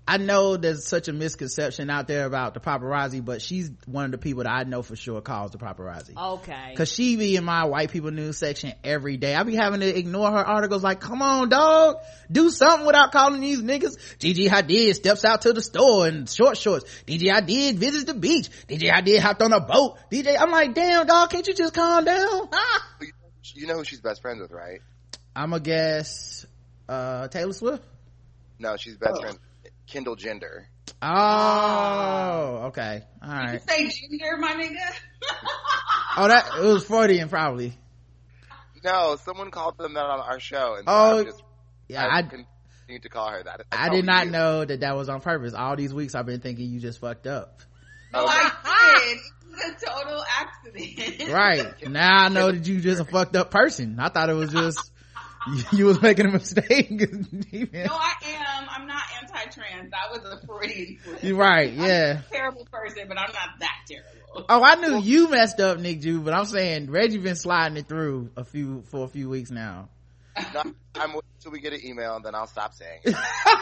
I know there's such a misconception out there about the paparazzi, but she's one of the people that I know for sure calls the paparazzi. Okay. Cause she be in my white people news section every day. I be having to ignore her articles like, come on dog, do something without calling these niggas. Gigi Hadid steps out to the store in short shorts. D J Hadid visits the beach. D J Hadid hopped on a boat. D J, I'm like, damn dog, can't you just calm down? You know who she's best friends with, right? I'ma guess, uh, Taylor Swift? No, she's best Oh. friends. Kendall Jenner. Oh, okay. All Did right. you say Junior, my nigga? Oh, that, it was Freudian probably. No, someone called them that on our show, and so Oh, I just yeah, I, I, continue to call her that. That's I how did we not do. know that that was on purpose. All these weeks I've been thinking you just fucked up. No, Okay. I did. It was a total accident. Right. Now I know that you just a fucked up person. I thought it was just, you, you was making a mistake. No, I am. I'm not anti-trans. That was a Freudian slip. You're right, yeah. I'm a terrible person, but I'm not that terrible. Oh, I knew you messed up, Nick Jew, but I'm saying Reggie been sliding it through a few, for a few weeks now. No, I'm waiting until we get an email, and then I'll stop saying it.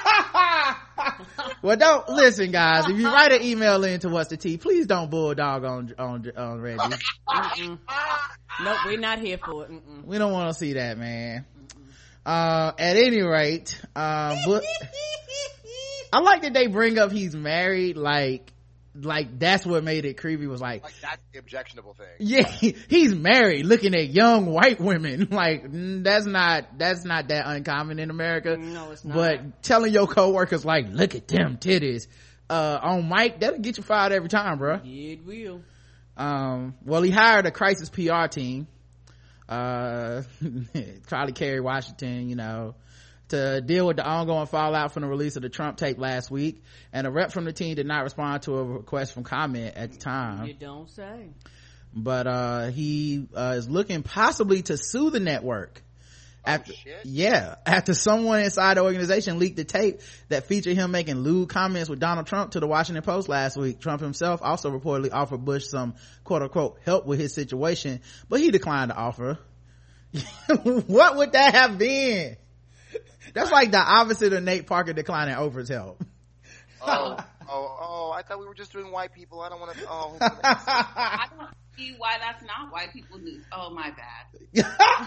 Well, don't listen, guys. If you write an email in to What's the Tea, please don't bulldog on on on Reggie. Mm-mm. Nope, we're not here for it. Mm-mm. We don't want to see that, man. Uh, at any rate, uh, but I like that they bring up he's married, like, like that's what made it creepy. Was like, Like that's the objectionable thing. yeah, he's married, looking at young white women. Like mm, that's not that's not that uncommon in America. No, it's not. But telling your coworkers like, look at them titties, uh, on mic, that'll get you fired every time, bro. Yeah, it will. Um, well, he hired a crisis P R team, uh, Charlie Kerry Washington, you know, to deal with the ongoing fallout from the release of the Trump tape last week. And a rep from the team did not respond to a request from comment at the time. You don't say. But, uh, he, uh, is looking possibly to sue the network. After, Oh, shit. yeah, after someone inside the organization leaked the tape that featured him making lewd comments with Donald Trump to the Washington Post last week. Trump himself also reportedly offered Bush some quote unquote help with his situation, but he declined the offer. What would that have been? That's like the opposite of Nate Parker declining Oprah's help. Oh, oh, oh! I thought we were just doing white people. I don't want to. Oh, I don't see why that's not white people news. Oh, my bad.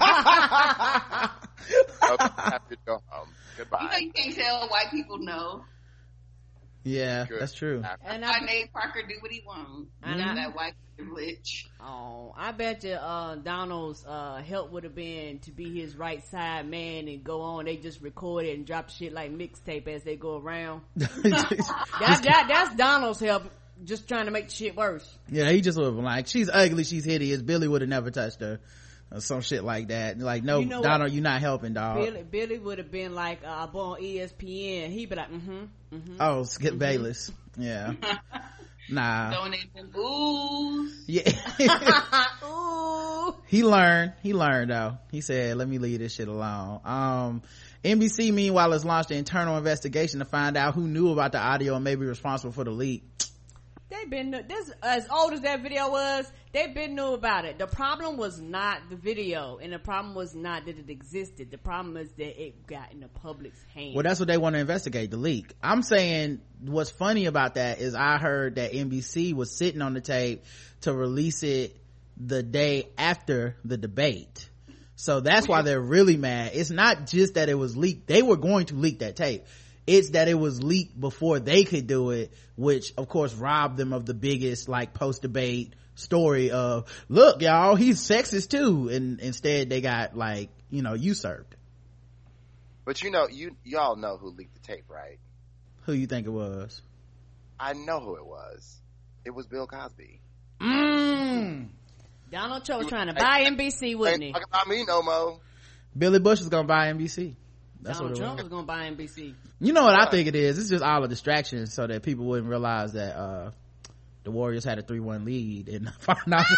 okay, I have to go home. Goodbye. You know you can't tell white people no. Yeah, Good. that's true. And Why I, made Parker do what he wants. And None I- of that white privilege. oh, I bet you, uh, Donald's, uh, help would have been to be his right side man and go on. They just record it and drop shit like mixtape as they go around. That, that, that's Donald's help, just trying to make the shit worse. Yeah, he just would have been like, she's ugly, she's hideous, Billy would have never touched her, or some shit like that. Like, no, You know Donald, what? you're not helping, dog. Billy, Billy would have been like, uh, on E S P N. He'd be like, mm-hmm, mm-hmm. Oh, Skip Bayless. Yeah. Nah. Donate them booze. Yeah. Ooh. He learned. He learned though. He said, let me leave this shit alone. Um, N B C meanwhile has launched an internal investigation to find out who knew about the audio and may be responsible for the leak. They've been, this, as old as that video was, they've been knew about it. The problem was not the video, and the problem was not that it existed. The problem is that it got in the public's hands. Well, that's what they want to investigate, the leak. I'm saying what's funny about that is I heard that N B C was sitting on the tape to release it the day after the debate. So that's why they're really mad. It's not just that it was leaked. They were going to leak that tape. It's that it was leaked before they could do it, which of course robbed them of the biggest like post-debate story of, look y'all, he's sexist too. And instead they got like, you know, usurped. But you know, you y'all know who leaked the tape, right? Who you think it was? I know who it was. It was Bill Cosby. Mmm. Donald Trump was trying to buy N B C, wouldn't he? Ain't talking about me no more. Billy Bush is gonna buy N B C. That's Donald what it Trump was. was gonna buy N B C. You know what I think it is? It's just all a distraction so that people wouldn't realize that uh the Warriors had a three one lead in the finals.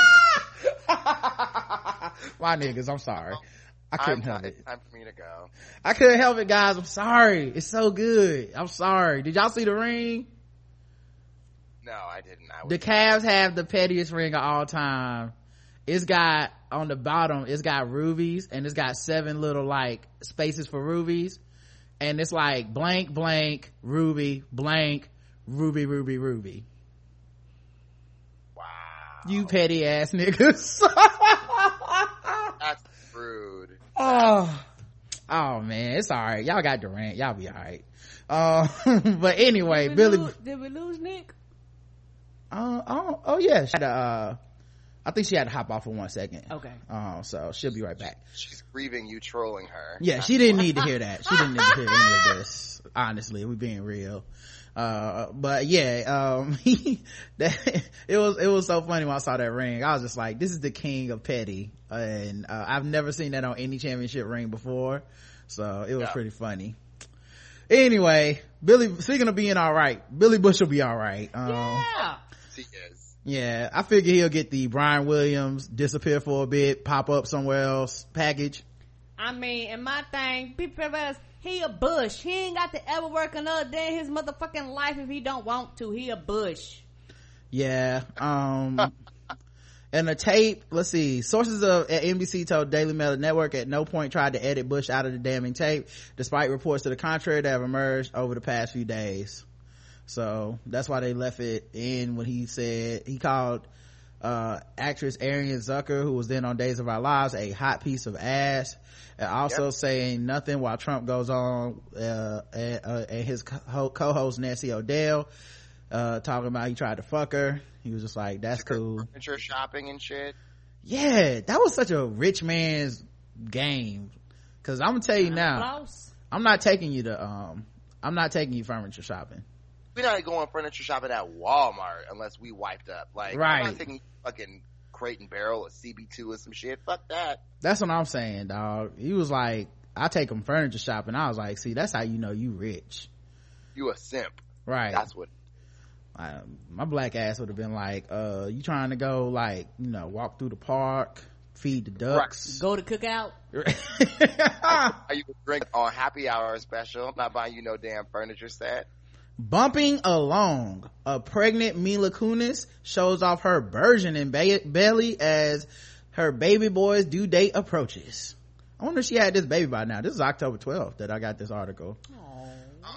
My niggas, I'm sorry. I couldn't I'm help t- it. It's time for me to go. I couldn't help it, guys. I'm sorry. It's so good. I'm sorry. Did y'all see the ring? No, I didn't. I was The Cavs have the pettiest ring of all time. It's got on the bottom, it's got rubies and it's got seven little like spaces for rubies. and it's like blank blank Ruby blank Ruby Ruby Ruby. Wow. You petty ass niggas. That's rude. Oh, oh man, it's all right. Y'all got Durant. Y'all be all right. Uh, but anyway, did Billy. Lose, did we lose Nick? Uh, oh, oh yeah. She had to, uh, I think she had to hop off for one second. Okay. Uh, so she'll be right back. She's grieving you trolling her. Yeah, she didn't need to hear that. She didn't need to hear any of this. Honestly, we being real. Uh, but yeah, um, that, it was, it was so funny when I saw that ring. I was just like, this is the king of petty. And, uh, I've never seen that on any championship ring before. So it was Yeah. pretty funny. Anyway, Billy, speaking of being all right, Billy Bush will be all right. Um, Yeah. She is. yeah, I figure he'll get the Brian Williams disappear for a bit, pop up somewhere else package. I mean, and my thing, people realize he a Bush. He ain't got to ever work another day in his motherfucking life if he don't want to. He a Bush. Yeah. Um, and the tape, let's see, sources of at N B C told Daily Mail Network at no point tried to edit Bush out of the damning tape, despite reports to the contrary that have emerged over the past few days. So that's why they left it in when he said, he called, uh, actress Arian Zucker, who was then on Days of Our Lives, a hot piece of ass, and also yep. saying nothing while Trump goes on, uh, and, uh, and his co- co-host Nancy O'Dell, uh, talking about he tried to fuck her. He was just like, that's cool. Furniture shopping and shit. Yeah, that was such a rich man's game. Cause I'm gonna tell you now, Close. I'm not taking you to, um, I'm not taking you furniture shopping. We're not going furniture shopping at Walmart unless we wiped up. Like, right. I'm not taking fucking Crate and Barrel or C B two or some shit. Fuck that. That's what I'm saying, dog. He was like, I take him furniture shopping. I was like, see, that's how you know you rich. You a simp. Right. That's what. I, my black ass would have been like, uh, you trying to go, like, you know, walk through the park, feed the ducks. Right. Go to cookout. Are you drink on happy hour special? I'm not buying you no damn furniture set. Bumping along, a pregnant Mila Kunis shows off her burgeoning ba- belly as her baby boy's due date approaches. I wonder if she had this baby by now. This is October twelfth that I got this article. Aww.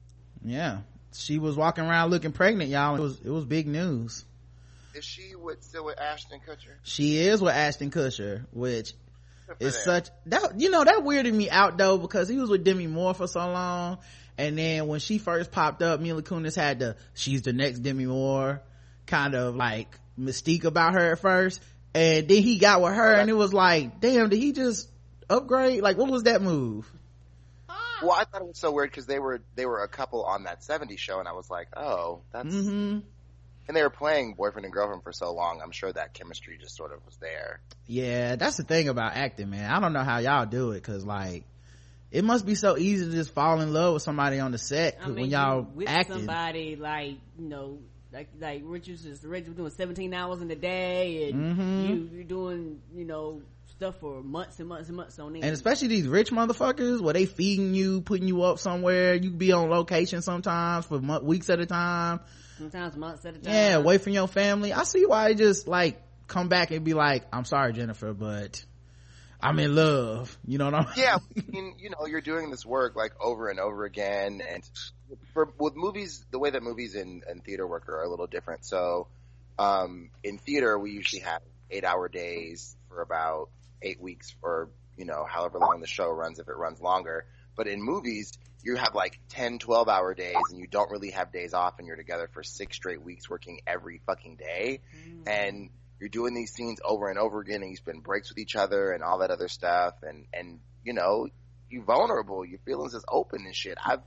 Yeah, she was walking around looking pregnant, y'all. It was it was big news. Is she with still with Ashton Kutcher? She is with Ashton Kutcher, which is such that you know that weirded me out though, because he was with Demi Moore for so long. And then when she first popped up, Mila Kunis had the, she's the next Demi Moore kind of like mystique about her at first. And then he got with her and it was like, damn, did he just upgrade? Like, what was that move? Well, I thought it was so weird because they were, they were a couple on that seventies show and I was like, oh, that's, mm-hmm. and they were playing boyfriend and girlfriend for so long. I'm sure that chemistry just sort of was there. Yeah, that's the thing about acting, man. I don't know how y'all do it because like, it must be so easy to just fall in love with somebody on the set I mean, when y'all with acting. Somebody like, you know, like like Richards is Richards doing seventeen hours in a day, and mm-hmm. you you're doing you know stuff for months and months and months on end. And especially these rich motherfuckers where they feeding you, putting you up somewhere. You can be on location sometimes for month, weeks at a time. Sometimes months at a time. Yeah, away from your family. I see why they just like come back and be like, I'm sorry, Jennifer, but I'm in love. You know what I'm Yeah, I mean, you know, you're doing this work like over and over again. And for with movies, the way that movies and, and theater work are a little different. So, um, in theater, we usually have eight hour days for about eight weeks or, you know, however long the show runs, if it runs longer. But in movies, you have like ten, twelve hour days and you don't really have days off and you're together for six straight weeks working every fucking day. Mm. And you're doing these scenes over and over again and you spend breaks with each other and all that other stuff. And, and, you know, you're vulnerable. Your feelings is open and shit. I've,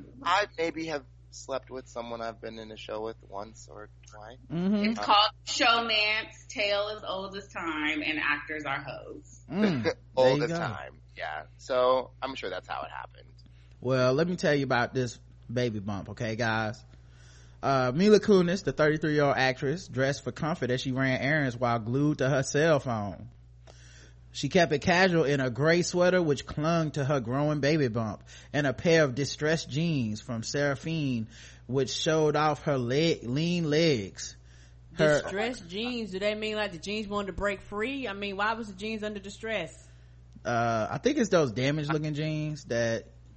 I maybe have slept with someone I've been in a show with once or twice. Mm-hmm. It's um, called showmance. Tale is old as time and actors are hoes. Mm, old as time. Yeah. So I'm sure that's how it happened. Well, let me tell you about this baby bump. Okay, guys. Uh, Mila Kunis, the thirty-three year old actress, dressed for comfort as she ran errands while glued to her cell phone. She kept it casual in a gray sweater which clung to her growing baby bump and a pair of distressed jeans from Seraphine which showed off her leg, lean legs. Her, distressed jeans, do they mean like the jeans wanted to break free? I mean, why was the jeans under distress? Uh, I think it's those damaged looking jeans that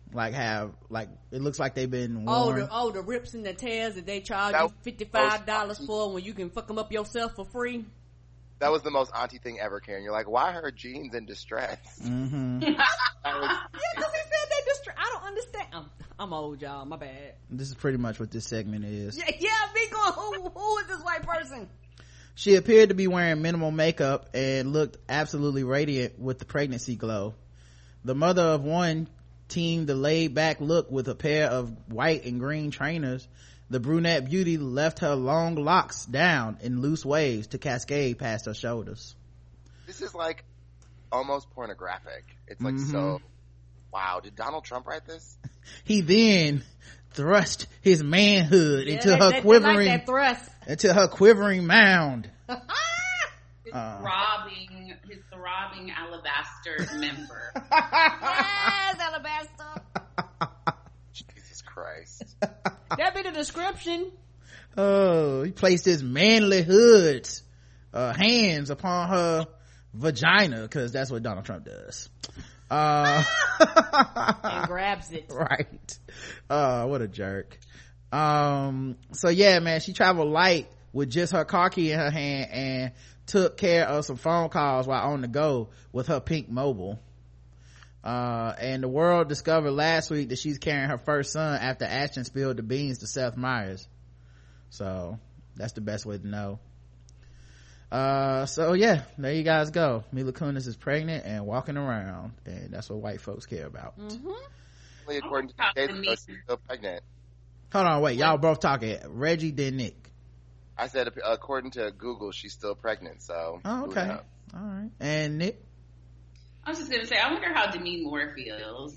like have like it looks like they've been oh worn. the, oh the rips and the tears that they charge That you fifty-five dollars for when you can fuck them up yourself for free. That was the most auntie thing ever, Karen. You're like, why are her jeans in distress? Mm-hmm. Yeah, because he said they distra- I don't understand. I'm, I'm old, y'all. My bad. This is pretty much what this segment is. Yeah, yeah me going, who, who is this white person? She appeared to be wearing minimal makeup and looked absolutely radiant with the pregnancy glow. The mother of one teamed the laid-back look with a pair of white and green trainers. The brunette beauty left her long locks down in loose waves to cascade past her shoulders. This is like almost pornographic. It's like Mm-hmm. so, wow, did Donald Trump write this? He then thrust his manhood Yeah, into they, her they, quivering, they like that thrust. into her quivering mound. His Uh. throbbing, his throbbing alabaster member. Yes, alabaster. Jesus Christ. That be the description. Oh, he placed his manly hoods, uh, hands upon her vagina, cause that's what Donald Trump does. Uh, And grabs it. right. Uh, what a jerk. Um, so yeah, man, she traveled light with just her car key in her hand and took care of some phone calls while on the go with her pink mobile. Uh, and the world discovered last week that she's carrying her first son after Ashton spilled the beans to Seth Meyers. So that's the best way to know. Uh, so yeah, there you guys go. Mila Kunis is pregnant and walking around, and that's what white folks care about. Mm-hmm. According to the case, she's still pregnant. Hold on, wait, y'all both talking. Reggie, then Nick. I said, according to Google, she's still pregnant. So, Oh, who okay. knows? All right. And Nick? I was just gonna say, I wonder how Demi Moore feels.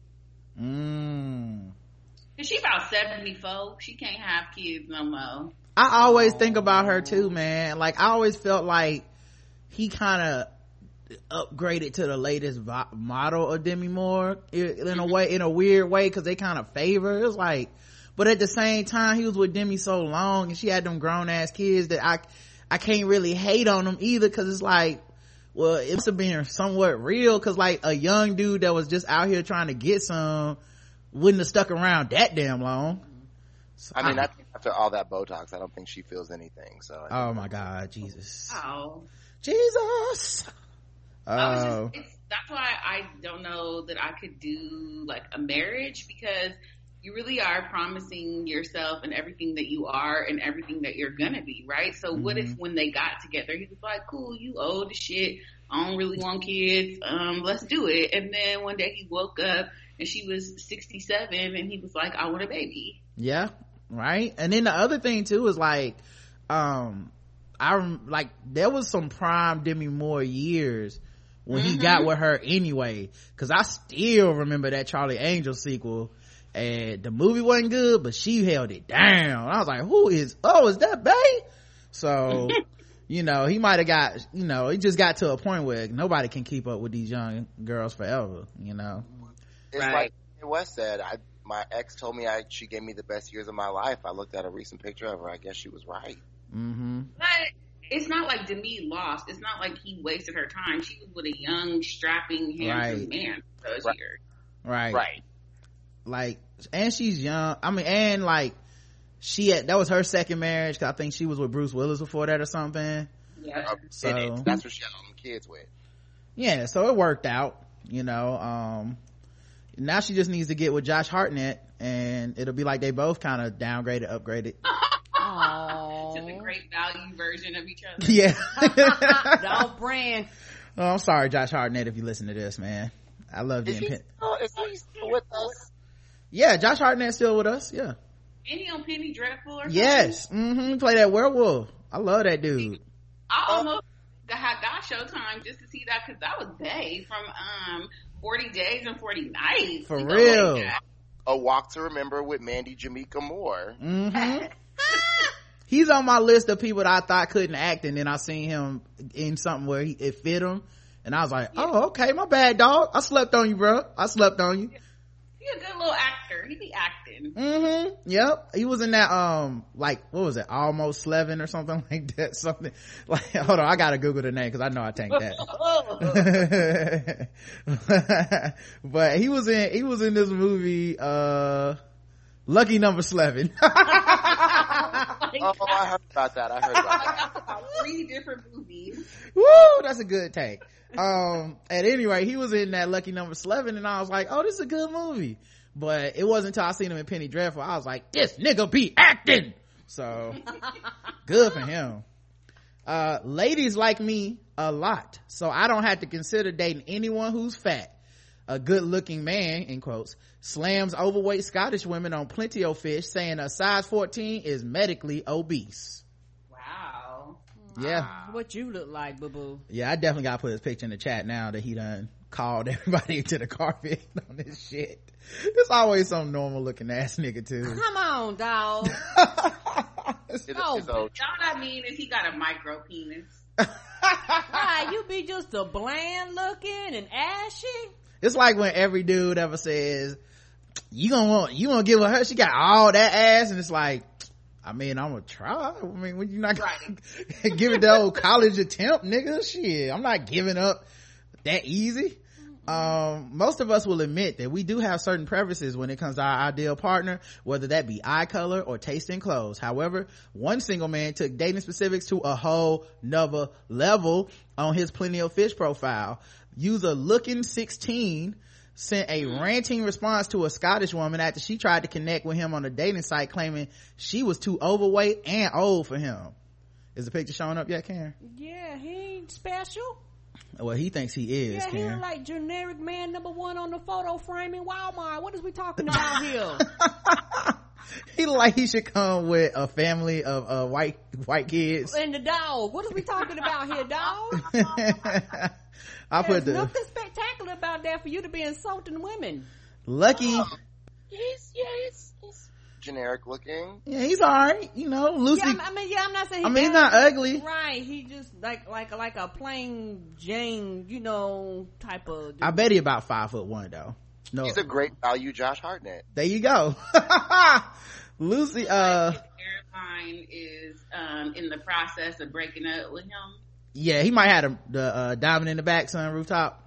Mm. Cause she about seventy-four. She can't have kids no more. I always think about her too, man. Like, I always felt like he kind of upgraded to the latest vo- model of Demi Moore in a way, in a weird way, because they kind of favor. It was like, but at the same time, he was with Demi so long, and she had them grown ass kids that I, I can't really hate on them either, because it's like, well, it's being somewhat real, because like a young dude that was just out here trying to get some wouldn't have stuck around that damn long. So, I mean, I think after all that Botox, I don't think she feels anything. So, I oh my God, Jesus, Oh. Jesus. I was Oh, just, it's, that's why I don't know that I could do like a marriage, because you really are promising yourself and everything that you are and everything that you're gonna be, right? So mm-hmm. what if when they got together, he was like, cool, you old as shit, I don't really want kids, um, let's do it. And then one day he woke up and she was sixty-seven and he was like, I want a baby. Yeah, right. And then the other thing too is like, um, I like there was some prime Demi Moore years when mm-hmm. he got with her anyway, because I still remember that Charlie Angel sequel, and the movie wasn't good, but she held it down. I was like, who is, oh, is that Bae? So, you know, he might have got, you know, it just got to a point where nobody can keep up with these young girls forever, you know. It's right. like West said, I, my ex told me I, she gave me the best years of my life. I looked at a recent picture of her. I guess she was right. Mm-hmm. But it's not like Demi lost. It's not like he wasted her time. She was with a young, strapping, handsome Right. man for those Right. years. Right. Right. Like, and she's young. I mean, and like, she had, that was her second marriage, 'cause I think she was with Bruce Willis before that or something. Yeah. Uh, So- and it, that's what she had all them kids with. Yeah, so it worked out, you know. Um, now she just needs to get with Josh Hartnett, and it'll be like they both kind of downgraded, upgraded. Aww. Just a great value version of each other. Yeah. Don't brand. Oh, I'm sorry, Josh Hartnett, if you listen to this, man. I love Is the he, impen- still, is he still with us? Yeah, Josh Hartnett's still with us. Yeah. Ain't he on Penny Dreadful or something? Yes. Mm-hmm. Play that werewolf. I love that dude. I almost got, got Showtime just to see that, because that was Bae from um forty days and forty nights. For You know, real. like that. A Walk to Remember with Mandy Jamaica Moore. Mm-hmm. He's on my list of people that I thought couldn't act, and then I seen him in something where he, it fit him, and I was like, oh, okay, my bad, dog. I slept on you, bro. I slept on you. He's a good little actor. He be acting. Mm-hmm. Yep. He was in that, um, like, what was it? Almost Slevin or something like that. Something like, hold on, I gotta Google the name because I know I tanked that. But he was in, he was in this movie, uh, Lucky Number Slevin. Oh, I heard about that. I heard about that. Three different movies. Woo, that's a good take. Um, at any rate, he was in that Lucky Number Slevin, and I was like, oh, this is a good movie. But it wasn't until I seen him in Penny Dreadful, I was like, this nigga be acting. So, good for him. Uh, ladies like me a lot, so I don't have to consider dating anyone who's fat. A good looking man, in quotes, slams overweight Scottish women on Plenty of Fish, saying a size fourteen is medically obese. Wow. Yeah. What you look like, boo-boo. Yeah, I definitely gotta put his picture in the chat now that he done called everybody into the carpet on this shit. It's always some normal looking ass nigga too. Come on, dog. It's, Oh, it's old. All I mean is he got a micro penis. Why, you be just a bland looking and ashy? It's like when every dude ever says, you gonna want, you gonna give her, she got all that ass, and it's like, I mean, I'm gonna try. I mean, when you not gonna Right. give it the old college attempt, nigga, shit, I'm not giving up that easy. Um, most of us will admit that we do have certain preferences when it comes to our ideal partner, whether that be eye color or taste in clothes. However, one single man took dating specifics to a whole nother level on his Plenty of Fish profile. User Looking sixteen sent a ranting response to a Scottish woman after she tried to connect with him on a dating site, claiming she was too overweight and old for him. Is the picture showing up yet, Karen? Yeah, he ain't special. Well, he thinks he is, Yeah, he Karen. look like generic man number one on the photo frame in Walmart. What is we talking about here? He look like he should come with a family of uh, white white kids. And the dog. What is we talking about here, dog? I put There's the nothing spectacular about that for you to be insulting women. Lucky. He's, yeah, he's, he's generic looking. Yeah, he's all right. You know, Lucy. Yeah, I mean, yeah, I'm not saying. I mean, he's not ugly. Right? He just like like like a plain Jane, you know, type of. Dude. I bet he about five foot one though. No, He's a great value, Josh Hartnett. there you go. Lucy. Uh, His hairline is um, in the process of breaking up with him. yeah, he might have a, the uh, diamond in the back, sun rooftop.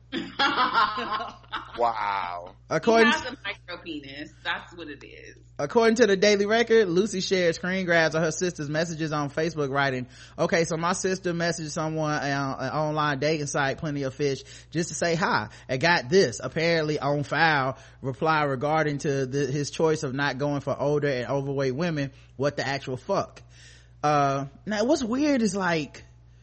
Wow. According He has a micro penis. That's what it is. According to the Daily Record, Lucy shared screen grabs of her sister's messages on Facebook, writing, okay, so my sister messaged someone on an online dating site, Plenty of Fish, just to say hi. And got this, apparently on file, reply regarding to the, his choice of not going for older and overweight women. What the actual fuck? Uh, now what's weird is like,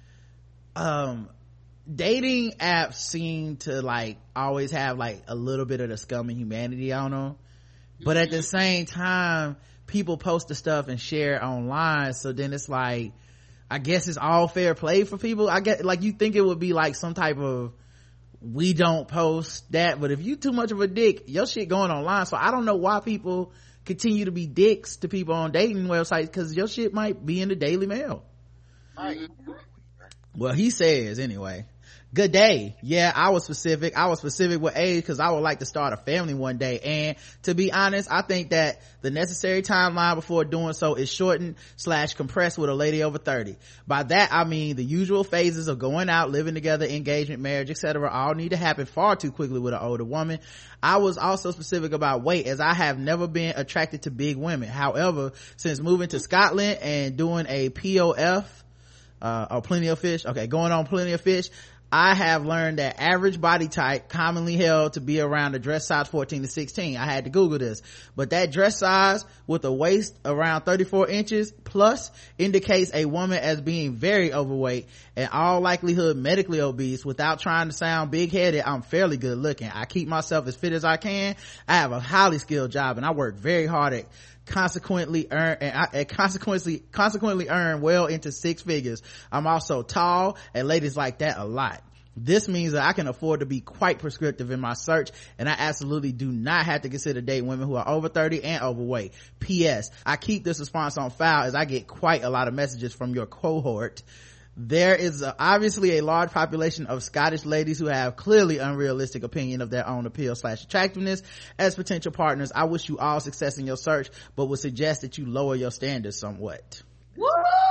um, dating apps seem to like always have like a little bit of the scum and humanity on them. But at the same time, people post the stuff and share it online. So then it's like, I guess it's all fair play for people. I get like, you think it would be like some type of, we don't post that. But if you too much of a dick, your shit going online. So I don't know why people continue to be dicks to people on dating websites, cause your shit might be in the Daily Mail. Right. Well, he says anyway. Good day. Yeah, I was specific. I was specific with age because I would like to start a family one day. And to be honest, I think that the necessary timeline before doing so is shortened slash compressed with a lady over thirty. By that, I mean the usual phases of going out, living together, engagement, marriage, et cetera all need to happen far too quickly with an older woman. I was also specific about weight as I have never been attracted to big women. However, since moving to Scotland and doing a P O F, uh, or Plenty of Fish, okay, going on Plenty of Fish, I have learned that average body type commonly held to be around the dress size fourteen to sixteen. I had to Google this, but that dress size with a waist around thirty-four inches plus indicates a woman as being very overweight and all likelihood medically obese. Without trying to sound big-headed, I'm fairly good looking. I keep myself as fit as I can. I have a highly skilled job and I work very hard at consequently earn and, I, and consequently consequently earn well into six figures. I'm also tall and ladies like that a lot. This means that I can afford to be quite prescriptive in my search, and I absolutely do not have to consider dating women who are over thirty and overweight. P S. I keep this response on file as I get quite a lot of messages from your cohort There is a, obviously a large population of Scottish ladies who have clearly unrealistic opinion of their own appeal slash attractiveness as potential partners. I wish you all success in your search, but would suggest that you lower your standards somewhat. Woo!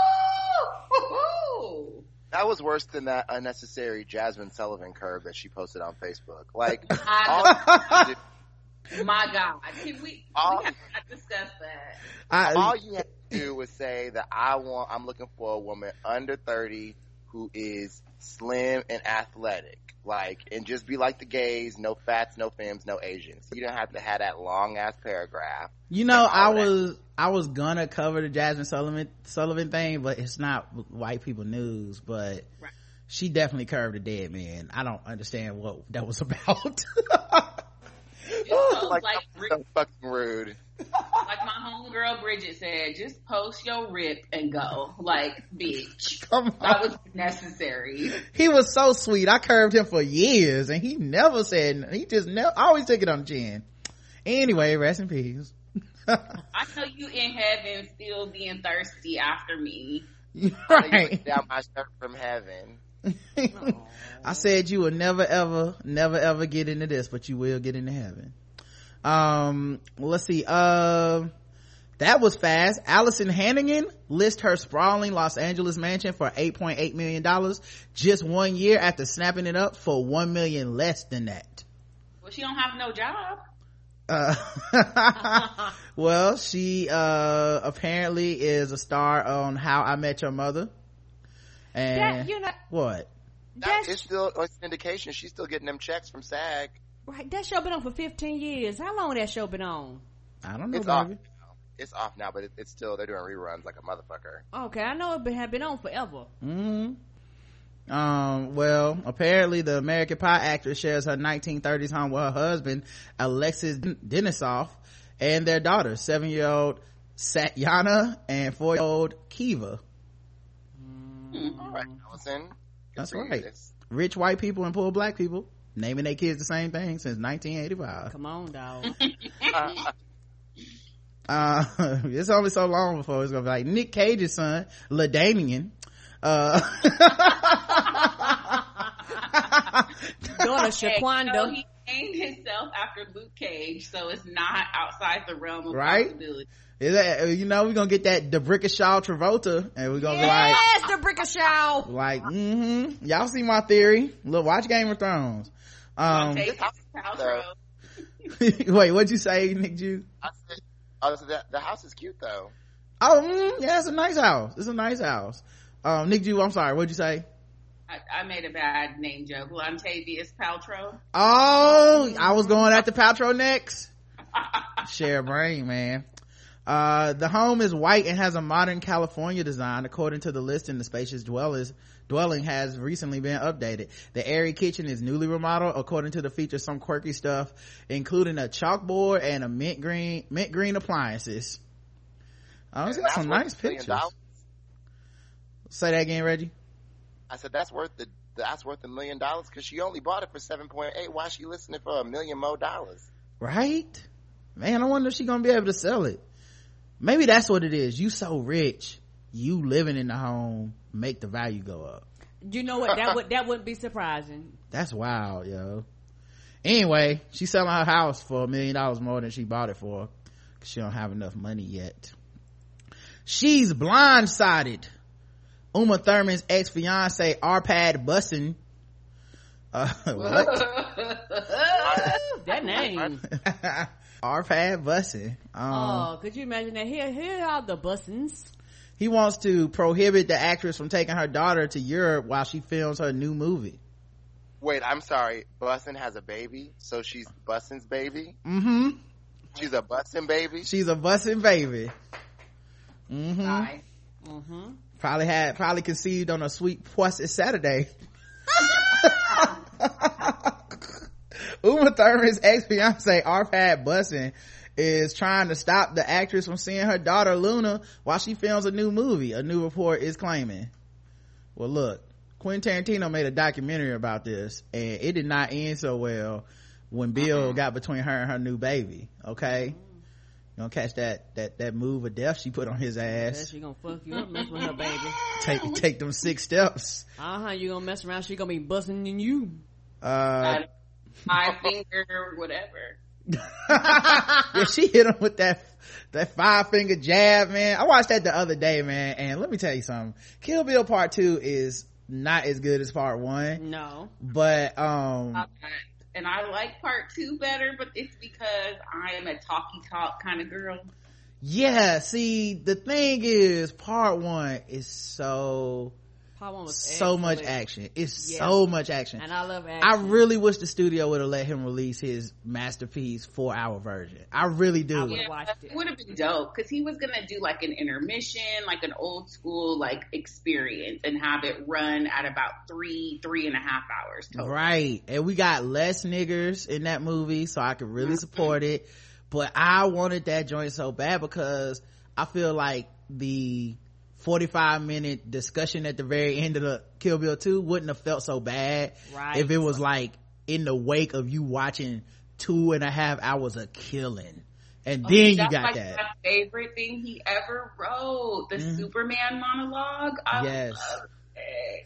That was worse than that unnecessary Jasmine Sullivan curve that she posted on Facebook. Like, I all, my God, can we, all, we have to discuss that. I, all you have to do is say that I want, I'm looking for a woman under thirty who is slim and athletic. Like, and just be like the gays, no fats, no femmes, no Asians. You don't have to have that long ass paragraph. You know, I that. was, I was gonna cover the Jasmine Sullivan, Sullivan thing, but it's not white people news, but right. She definitely curved a dead man. I don't understand what that was about. It's like, like, so fucking rude. like my homegirl Bridget said, just post your rip and go. Like, bitch. Come on. That was necessary. He was so sweet. I curved him for years and he never said, he just never, always took it on the chin. Anyway, rest in peace. I know you in heaven still being thirsty after me. Right. Down my shirt from heaven. I said you will never ever, never ever get into this, but you will get into heaven. Um, let's see. Uh, that was fast. Allison Hannigan lists her sprawling Los Angeles mansion for eight point eight million dollars just one year after snapping it up for one million dollars less than that. Well, she don't have no job. Uh, well, she, uh, apparently is a star on How I Met Your Mother. And That, you know, what? That, it's still it's an indication she's still getting them checks from SAG. right, that show been on for fifteen years. How long that show been on? I don't know, It's baby. off now. It's off now, but it, it's still, they're doing reruns like a motherfucker. Okay, I know it been, have been on forever. Mm-hmm. Um, well, apparently the American Pie actress shares her nineteen thirties home with her husband, Alexis Denisoff, and their daughter, seven-year-old Satyana and four-year-old Kiva. Mm. All right, Allison. That's for you. right. Rich white people and poor black people naming their kids the same thing since nineteen eighty-five. Come on, dog. uh, it's only so long before it's gonna be like Nick Cage's son, LaDainian. Uh, Daughter Okay, Shaquanda. so he named himself after Luke Cage, so it's not outside the realm of Right? possibility. is that, you know, we're gonna get that DeBrickashaw Travolta, and we're gonna Yes, the Brickashaw. be like, like, mm-hmm. Y'all see my theory? Look, watch Game of Thrones. Um, Take Paltrow. wait, what'd you say, Nick Jew? I said, oh, so that, the house is cute though. Oh, mm, yeah, it's a nice house. It's a nice house. Um, Nick Jew, I'm sorry, what'd you say? I, I made a bad name joke. Lontavious Paltrow. Oh, I was going after Paltrow next. Share a brain, man. Uh, the home is white and has a modern California design. According to the listing, the spacious dwellers, dwelling has recently been updated. The airy kitchen is newly remodeled. According to the feature, some quirky stuff, including a chalkboard and a mint green, mint green appliances. Oh, it's got some nice pictures. Say that again, Reggie. I said that's worth the that's worth a million dollars because she only bought it for seven point eight. Why is she listing it for a million more dollars? Right? Man, I wonder if she's gonna be able to sell it. Maybe that's what it is. You so rich, you living in the home make the value go up. You know what? That would that wouldn't be surprising. That's wild, yo. Anyway, she's selling her house for a million dollars more than she bought it for because she don't have enough money yet. She's blindsided. Uma Thurman's ex-fiance Arpad Bussin. Uh, what? That name. Arpad Bussin. Um, Oh, could you imagine that? Here, here are the bussins. he wants to prohibit the actress from taking her daughter to Europe while she films her new movie. Wait, I'm sorry. Bussin has a baby, so she's Bussin's baby. Mm-hmm. She's a Bussin baby. She's a bussin' baby. Mm-hmm. Bye. Mm-hmm. Probably had, probably conceived on a sweet Pussy Saturday. Uma Thurman's ex-fiance Arpad Bussin is trying to stop the actress from seeing her daughter Luna while she films a new movie, a new report is claiming. Well, look, Quentin Tarantino made a documentary about this, and it did not end so well when Bill got between her and her new baby. Okay, gonna catch that that that move of death she put on his ass. Yeah, she gonna fuck you up, mess with her baby. Take take them six steps. Uh-huh, you gonna mess around, she gonna be busting in you. Uh, five finger, whatever. Yeah, she hit him with that that five finger jab, man. I watched that the other day, man, and let me tell you something. Kill Bill Part Two is not as good as Part One. No, but um, okay. And I like Part Two better, but it's because I am a talky talk kind of girl. Yeah, see, the thing is, Part One is so Part One was so excellent. much action. It's Yeah. so much action, and I love action. I really wish the studio would have let him release his masterpiece four hour version. I really do. I would- Yeah, watched it. it would have been dope because he was gonna do like an intermission, like an old school like experience, and have it run at about three, three and a half hours total. Right, and we got less niggers in that movie, so I could really support it. But I wanted that joint so bad because I feel like the forty-five minute discussion at the very end of the Kill Bill two wouldn't have felt so bad Right. if it was like in the wake of you watching two and a half hours of killing, and Oh, then you that's got like that. my favorite thing he ever wrote, the Mhm. Superman monologue. I Yes. love it.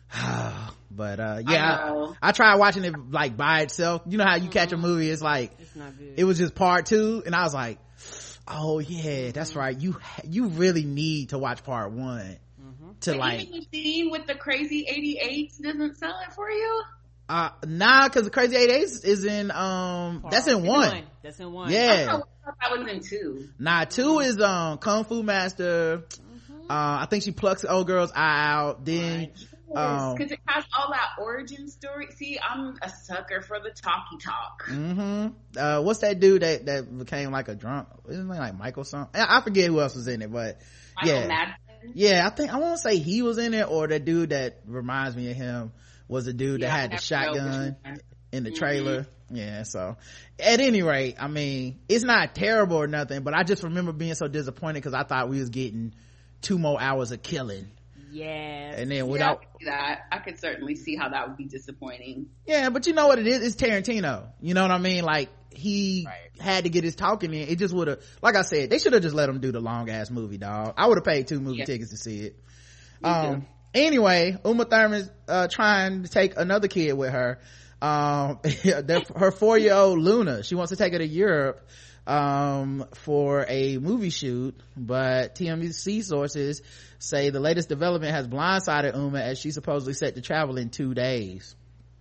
But uh I yeah, know. I, I tried watching it like by itself. You know how you catch a movie, it's like It's not good. it was just part two, and I was like, oh yeah, that's right, you you really need to watch part one to But like even the scene with the crazy eighty-eights doesn't sell it for you. uh nah, because the Crazy Eight Days is in um Part- that's in it's one. That's in one. Yeah. I thought that was in two. Nah, two is um Kung Fu Master. uh I think she plucks the old girl's eye out, then um Because it has all that origin story. See, I'm a sucker for the talky talk. hmm uh what's that dude that that became like a drunk, isn't it like Michael something? I I forget who else was in it, but Michael yeah Madsen. yeah I think I want to say he was in it, or that dude that reminds me of him was the dude Yeah, that I had the never know shotgun which one. in the Mhm. trailer. Yeah, so at any rate, I mean, it's not terrible or nothing, but I just remember being so disappointed because I thought we was getting two more hours of killing, Yes. and then Yeah, without I could see that. I could certainly see how that would be disappointing. yeah, but you know what it is, it's Tarantino, you know what I mean? Like, he Right. had to get his talking in. It just would have, like I said, they should have just let him do the long ass movie, dog. I would have paid two movie Yeah. tickets to see it. Me um too. Anyway, Uma Thurman's uh trying to take another kid with her. um her four-year-old Luna, she wants to take her to Europe um for a movie shoot, but T M Z sources say the latest development has blindsided Uma as she's supposedly set to travel in two days.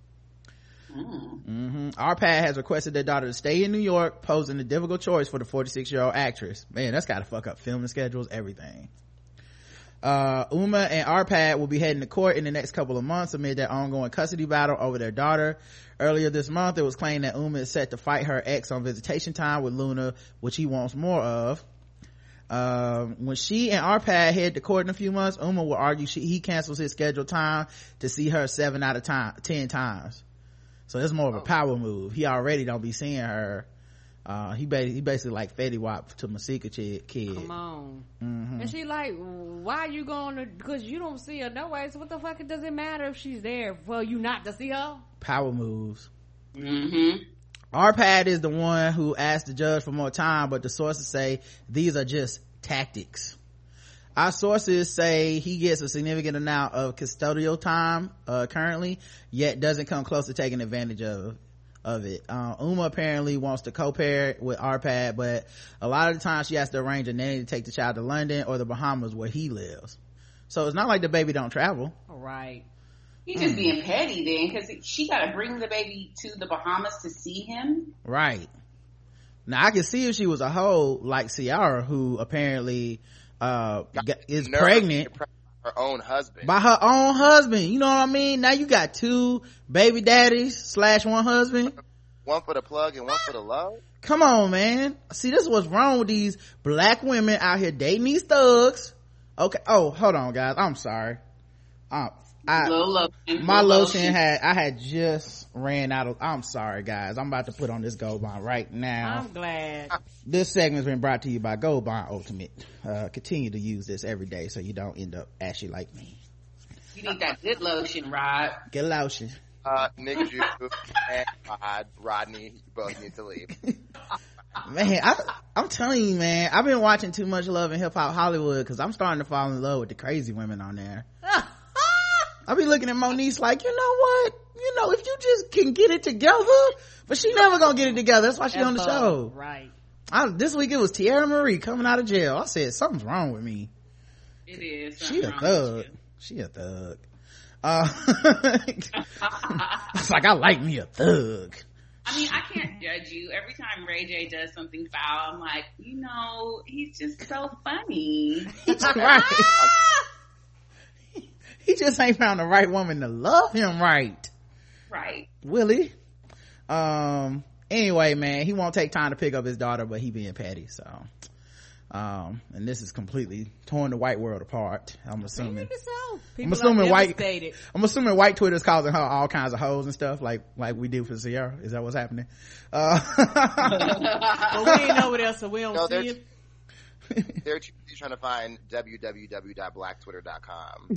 Mm. Mm-hmm. R P A D has requested their daughter to stay in New York, posing a difficult choice for the forty-six year old actress. Man, that's gotta fuck up filming schedules, everything. uh Uma and R P A D will be heading to court in the next couple of months amid their ongoing custody battle over their daughter. Earlier this month, it was claimed that Uma is set to fight her ex on visitation time with Luna, which he wants more of. Um, when she and R P A D head to court in a few months, Uma will argue she, he cancels his scheduled time to see her seven out of time, ten times. So it's more of a power move. He already don't be seeing her. Uh, he basically, he basically like Fetty Wap to Masika kid. Come on. Mm-hmm. And she like, why are you going to, because you don't see her no way, so what the fuck does it matter if she's there for you not to see her? Power moves. Mm-hmm. R P A D is the one who asked the judge for more time, but the sources say these are just tactics. Our sources say he gets a significant amount of custodial time uh, currently, yet doesn't come close to taking advantage of of it. uh, Uma apparently wants to co-parent with R P A D, but a lot of the time she has to arrange a nanny to take the child to London or the Bahamas where he lives. So it's not like the baby don't travel. All right. He's just being petty then, because she got to bring the baby to the Bahamas to see him. Right. Now I can see if she was a hoe like Ciara, who apparently uh got, is Nerve pregnant by her own husband. by her own husband. You know what I mean? Now you got two baby daddies slash one husband. One for the plug and one for the love. Come on, man. See, this is what's wrong with these black women out here dating these thugs. Okay. Oh, hold on, guys. I'm sorry. Um, I, Little lotion, my little lotion had, I had just ran out of, I'm sorry, guys. I'm about to put on this Gold Bond right now. I'm glad. This segment's been brought to you by Gold Bond Ultimate. Uh, continue to use this every day so you don't end up ashy like me. You need that good lotion, Rod. Get lotion. Uh, Nick Juice and Rod, Rodney, you both need to leave. Man, I, I'm telling you, man, I've been watching too much Love and Hip Hop Hollywood because I'm starting to fall in love with the crazy women on there. I be looking at Moniece like, you know what? You know, if you just can get it together, but she never gonna get it together. That's why she on the show. Right. I, this week it was Tierra Marie coming out of jail. I said, something's wrong with me. It is. She a thug. She a thug. Uh, it's like, I like me a thug. I mean, I can't judge you. Every time Ray J does something foul, I'm like, you know, he's just so funny. Right. He just ain't found the right woman to love him right. Right. Willie. Um, anyway, man, he won't take time to pick up his daughter, but he being petty, so. Um, and this is completely torn the white world apart, I'm assuming. So. I'm assuming white, I'm assuming white Twitter's causing her all kinds of hoes and stuff, like, like we do for Sierra. Is that what's happening? Uh. But we ain't over there, so we don't no, see it. They're trying to find w w w dot black twitter dot com.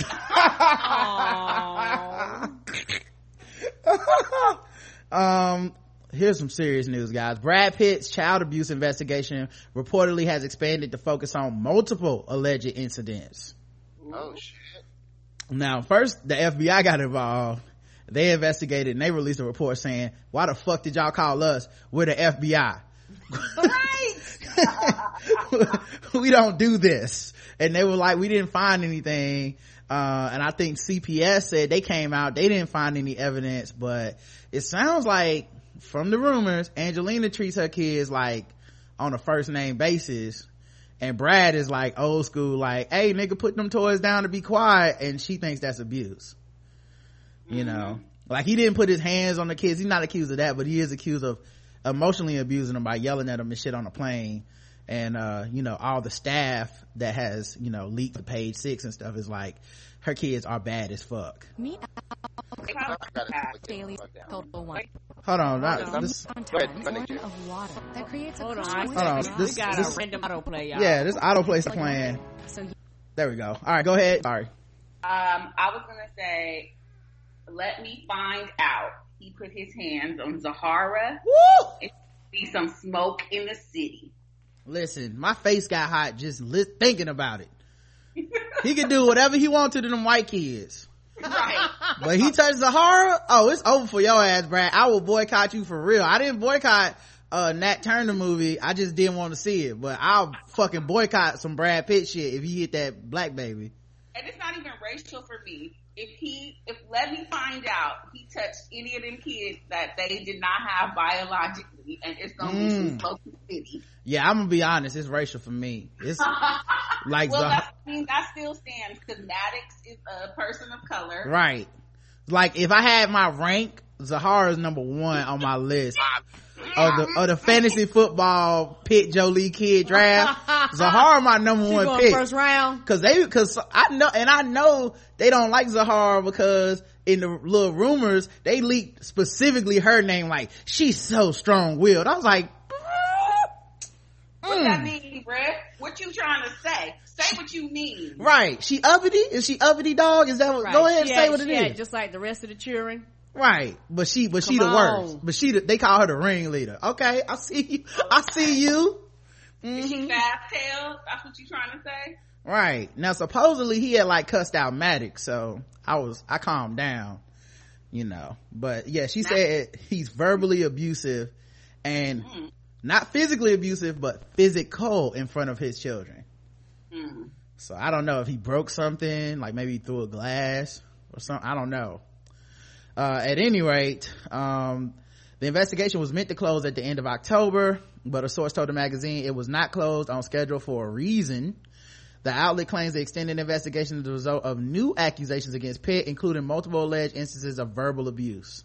um, here's some serious news, guys. Brad Pitt's child abuse investigation reportedly has expanded to focus on multiple alleged incidents. Oh shit. Now, first, the F B I got involved. They investigated and they released a report saying, why the fuck did y'all call us? We're the F B I. Right. We don't do this. And they were like, we didn't find anything. Uh, and I think C P S said they came out, they didn't find any evidence, but it sounds like from the rumors, Angelina treats her kids like on a first name basis. And Brad is like old school, like, hey nigga, put them toys down to be quiet. And she thinks that's abuse. Mm-hmm. You know, like he didn't put his hands on the kids. He's not accused of that, but he is accused of emotionally abusing them by yelling at them and shit on the plane. And uh you know, all the staff that has, you know, leaked to Page Six and stuff is like, her kids are bad as fuck. Meet Daily total one. Hold on, not, this, of water that creates a hold on, hold on. This, we got this, a random autoplay, y'all. yeah, this autoplay's playing. So There we go. All right, go ahead. Sorry. Um, I was gonna say, let me find out. He put his hands on Zahara. Woo! It be some smoke in the city. Listen, my face got hot just li- thinking about it. He can do whatever he wants to to them white kids. Right. But he touched Zahara, oh, it's over for your ass, Brad. I will boycott you for real. I didn't boycott uh Nat Turner movie, I just didn't want to see it, but I'll fucking boycott some Brad Pitt shit if he hit that black baby. And it's not even racial for me. If he, if let me find out he touched any of them kids that they did not have biologically, and it's gonna mm. be some smoking city. Yeah, I'm gonna be honest, it's racial for me. It's like well, Zah- that's, I mean, that still stands because Maddox is a person of color, right? Like if I had my rank, Zahara is number one on my list of the of the fantasy football Pitt Jolie kid draft. Zahara my number she one going pick first round because they because I know and I know they don't like Zahara because in the little rumors they leaked specifically her name, like she's so strong willed. I was like, what mm. that mean, Brett? What you trying to say? Say what you mean. Right? She uppity? Is she uppity, dog? Is that what? Right. Go ahead and she say had, what it she is. had, just like the rest of the children. Right, but she, but Come she the on. worst. But she, the, they call her the ringleader. Okay, I see you. I see you. Mm-hmm. Is she fast tailed? That's what you trying to say? Right. Now, supposedly he had like cussed out Maddox, so I was, I calmed down, you know. But yeah, she Maddox. said he's verbally abusive and mm. not physically abusive, but physical in front of his children. Mm. So I don't know if he broke something, like maybe he threw a glass or something. I don't know. Uh, at any rate, um, the investigation was meant to close at the end of October, but a source told the magazine it was not closed on schedule for a reason. The outlet claims the extended investigation is the result of new accusations against Pitt, including multiple alleged instances of verbal abuse.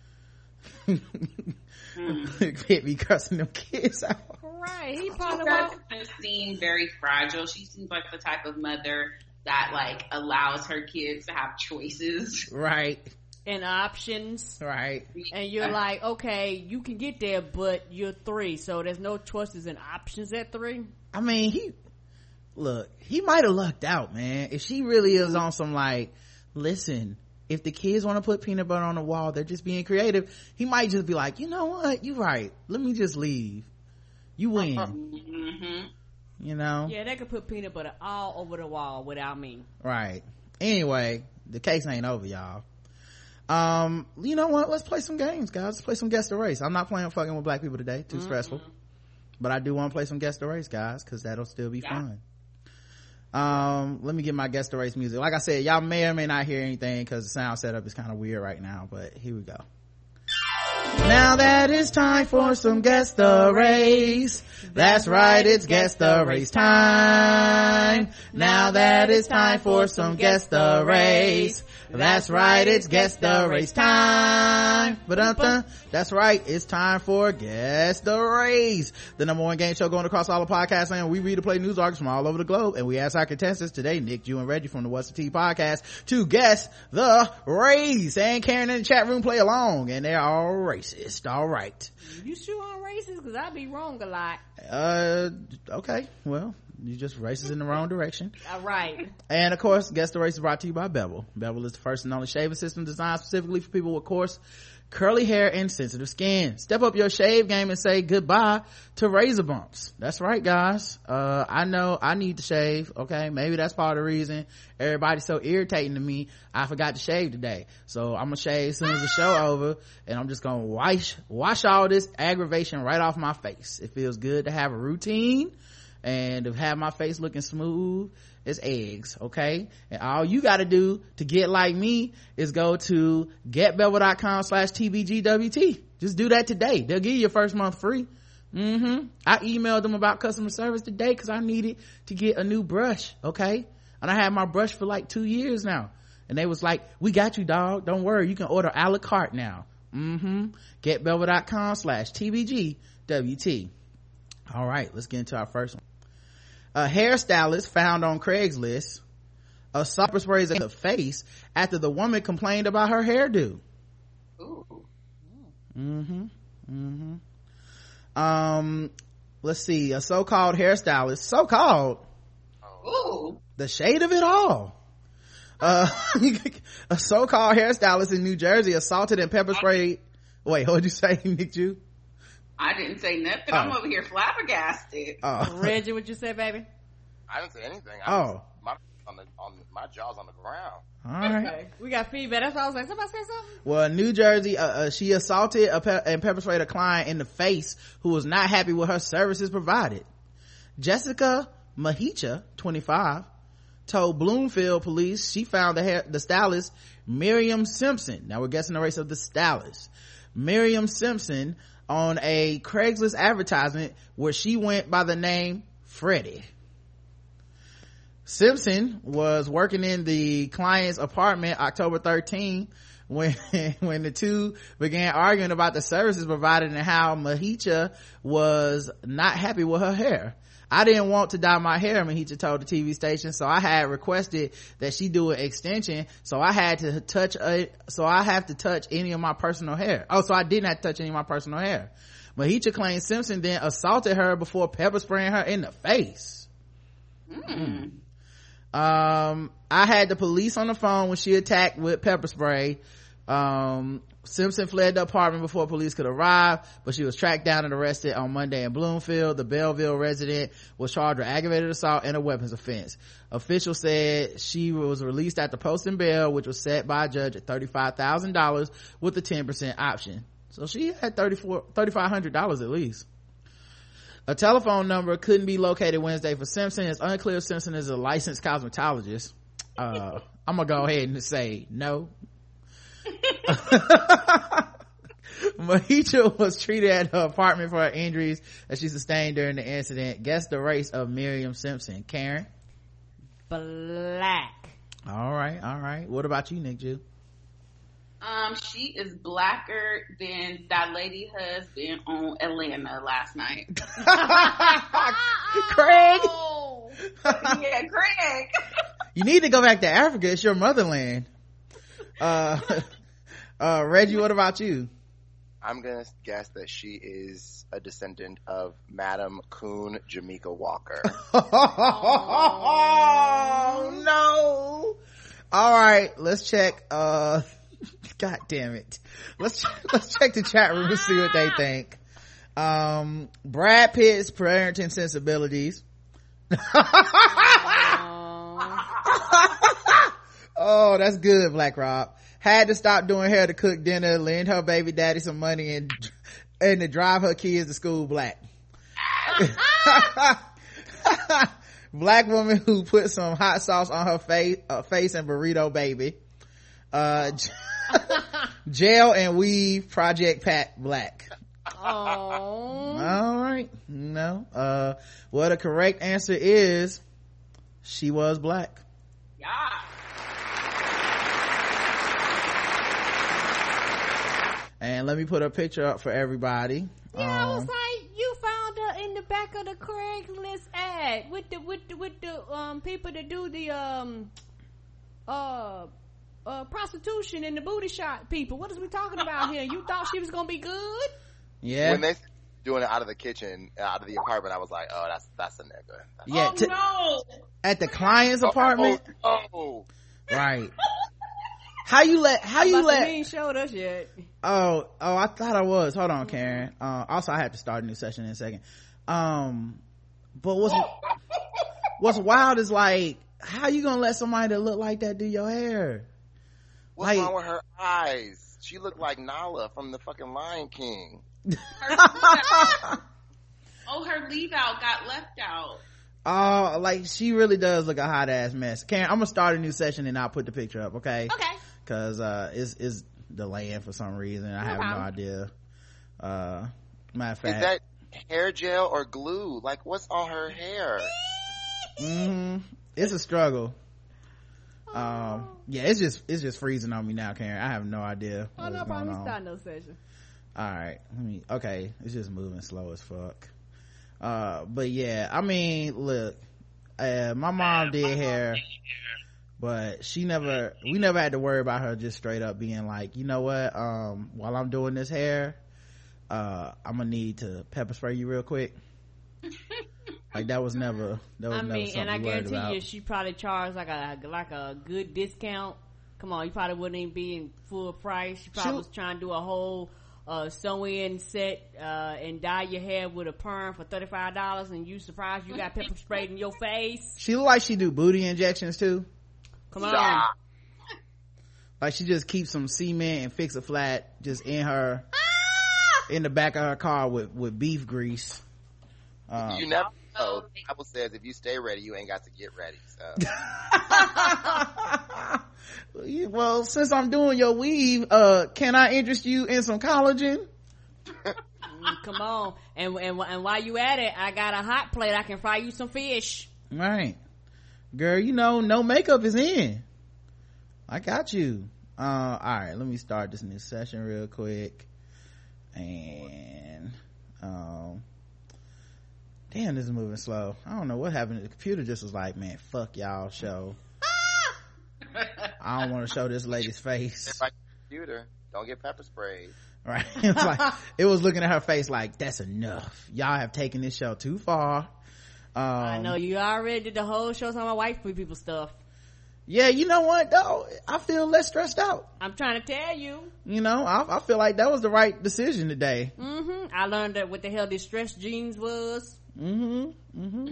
mm. Pitt be cussing them kids out. Right, he She probably doesn't seem very fragile. She seems like the type of mother that like allows her kids to have choices. Right. And options, right? And you're like, okay, you can get there, but you're three, so there's no choices and options at three. I mean, he look, he might have lucked out, man. If she really is on some like, listen, if the kids want to put peanut butter on the wall, they're just being creative. He might just be like, you know what, you're right. Let me just leave. you win. Mm-hmm. You know? Yeah, they could put peanut butter all over the wall without me. Right. Anyway, the case ain't over, y'all. Um, you know what? Let's play some games, guys. Let's play some Guess the Race. I'm not playing fucking with black people today. Too mm-hmm. stressful. But I do want to play some Guess the Race, guys, because that'll still be yeah. fun. Um, let me get my Guess the Race music. Like I said, y'all may or may not hear anything because the sound setup is kind of weird right now, but here we go. Now that it's time for some Guess the Race. That's right, it's Guess the Race time. Now that it's time for some Guess the Race. That's right, it's Guess the Race time. Ba-dum-dum. That's right, it's time for Guess the Race, the number one game show going across all the podcast land. We read and play news articles from all over the globe, and we ask our contestants today, Nick, Jew, and Reggie from the What's the Tea podcast, to guess the race. And Karen in the chat room play along, and they're all racist. All right. You sure I'm racist? Because I be wrong a lot. Uh, okay. Well, you just racist in the wrong direction. All right. And of course, Guess the Race is brought to you by Bevel. Bevel is the first and only shaving system designed specifically for people with coarse, curly hair and sensitive skin. Step up your shave game and say goodbye to razor bumps. That's right, guys. Uh, I know I need to shave. Okay. Maybe that's part of the reason everybody's so irritating to me. I forgot to shave today. So I'm gonna shave as soon as the show over, and I'm just gonna wash, wash all this aggravation right off my face. It feels good to have a routine and to have my face looking smooth as eggs. Okay. And all you got to do to get like me is go to getbevel.com slash tbgwt. Just do that today. They'll give you your first month free. Mm-hmm. I emailed them about customer service today because I needed to get a new brush. Okay. And I had my brush for like two years now, and they was like, we got you, dog. Don't worry, you can order a la carte now. Mm-hmm. getbevel.com slash tbgwt. All right, let's get into our first one. A hairstylist found on Craigslist assault sprays in the face after the woman complained about her hairdo. Ooh. Mm-hmm. Mm-hmm. Um, let's see. A so-called hairstylist, so-called. Ooh. The shade of it all. Uh, a so-called hairstylist in New Jersey assaulted and pepper sprayed. Wait, what'd you say, Nick Jew? I didn't say nothing. Oh. I'm over here flabbergasted. Oh. Reggie, what you say, baby? I didn't say anything. I oh. Was, my, on the, on, my jaw's on the ground. All right. Okay. We got feedback. That's why I was like, somebody say something? Well, New Jersey, uh, uh, she assaulted a pe- and pepper sprayed a client in the face who was not happy with her services provided. Jessica Mahicha, twenty-five, told Bloomfield police she found the hair, the stylist Miriam Simpson. Now we're guessing the race of the stylist. Miriam Simpson on a Craigslist advertisement where she went by the name Freddie. Simpson was working in the client's apartment October thirteenth when when the two began arguing about the services provided and how Mahicha was not happy with her hair. I didn't want to dye my hair, Mahicha told the T V station, so I had requested that she do an extension, so I had to touch a, so I have to touch any of my personal hair. Oh, so I didn't have to touch any of my personal hair. Mahicha claimed Simpson then assaulted her before pepper spraying her in the face. Mm. Um, I had the police on the phone when she attacked with pepper spray. Um, Simpson fled the apartment before police could arrive, but she was tracked down and arrested on Monday in Bloomfield. The Belleville resident was charged with aggravated assault and a weapons offense. Officials said she was released after posting bail, which was set by a judge at thirty-five thousand dollars with a ten percent option. So she had thirty-four, thirty-five hundred dollars at least. A telephone number couldn't be located Wednesday for Simpson. It's unclear if Simpson is a licensed cosmetologist. Uh, I'm gonna go ahead and say no. Mahicha was treated at her apartment for her injuries that she sustained during the incident. Guess the race of Miriam Simpson. Karen? Black. All right, all right. What about you, Nick Jew? Um, she is blacker than that lady husband on Atlanta last night. Craig? Oh. Yeah, Craig. You need to go back to Africa. It's your motherland. Uh, uh, Reggie, what about you? I'm gonna guess that she is a descendant of Madam Coon Jamaica Walker. Oh, no. All right, let's check. Uh, God damn it. Let's let's check the chat room and see what they think. Um, Brad Pitt's parenting sensibilities. Oh, that's good, Black Rob. Had to stop doing hair to cook dinner, lend her baby daddy some money, and and to drive her kids to school black. Black woman who put some hot sauce on her face, uh, face and burrito baby. Uh, gel and weave project Pat Black. Oh. All right. No. Uh, well, the correct answer is she was black. Yeah. And let me put a picture up for everybody. Yeah, um, I was like, you found her in the back of the Craigslist ad with the with the with the um people that do the um uh uh prostitution and the booty shot people. What is we talking about here? You thought she was gonna be good? Yeah. When they doing it out of the kitchen, out of the apartment, I was like, oh, that's that's a nigga. That's Yeah. Oh T- no. at the client's apartment. Oh, oh. Right. How you let, how you Must let, have ain't showed us yet. oh, oh, I thought I was. Hold on, Karen. Uh, also I have to start a new session in a second. Um, but what's, what's wild is like, how you gonna let somebody that look like that do your hair? What's Like- wrong with her eyes? She looked like Nala from the fucking Lion King. Her leave-out. Oh, her leave out got left out. Oh, like she really does look a hot ass mess. Karen, I'm gonna start a new session and I'll put the picture up, okay? Okay. Cause, uh, it's, it's delaying for some reason. I No have problem. no idea. Uh, matter of Is fact. that hair gel or glue? Like, what's on her hair? Mm-hmm. It's a struggle. Um, yeah, it's just, it's just freezing on me now, Karen. I have no idea Oh, what's no going problem. We on. start no session. All right. Let me, okay. It's just moving slow as fuck. Uh, but yeah, I mean, look, uh, my mom did hair, but she never, we never had to worry about her just straight up being like, you know what, um, while I'm doing this hair, uh, I'm gonna need to pepper spray you real quick. Like that was never, that was I never mean, something and I we worried guarantee about. you, she probably charged like a like a good discount. Come on, you probably wouldn't even be in full price. She probably She- was trying to do a whole uh sew-in set uh and dye your hair with a perm for thirty-five dollars, and you surprised you got pepper sprayed in your face. She look like she do booty injections too. Come on. Stop. Like she just keeps some cement and fix a flat just in her, in the back of her car with, with beef grease. Um, You never know. The Bible says if you stay ready, you ain't got to get ready. So. well, since I'm doing your weave, uh, can I interest you in some collagen? Mm, come on. And, and and while you at it, I got a hot plate. I can fry you some fish. Right. Girl, you know, no makeup is in. I got you. Uh, alright, let me start this new session real quick. And, um, damn, this is moving slow. I don't know what happened. The computer just was like, man, fuck y'all show. I don't want to show this lady's face. If I computer, don't get pepper sprayed. Right. It was like, it was looking at her face like, that's enough. Y'all have taken this show too far. Um, I know you already did the whole show talking about white people stuff. Yeah, you know what though? I feel less stressed out. I'm trying to tell you. You know, I, I feel like that was the right decision today. Mm-hmm. I learned that what the hell distress jeans was. Mm-hmm. Mm-hmm.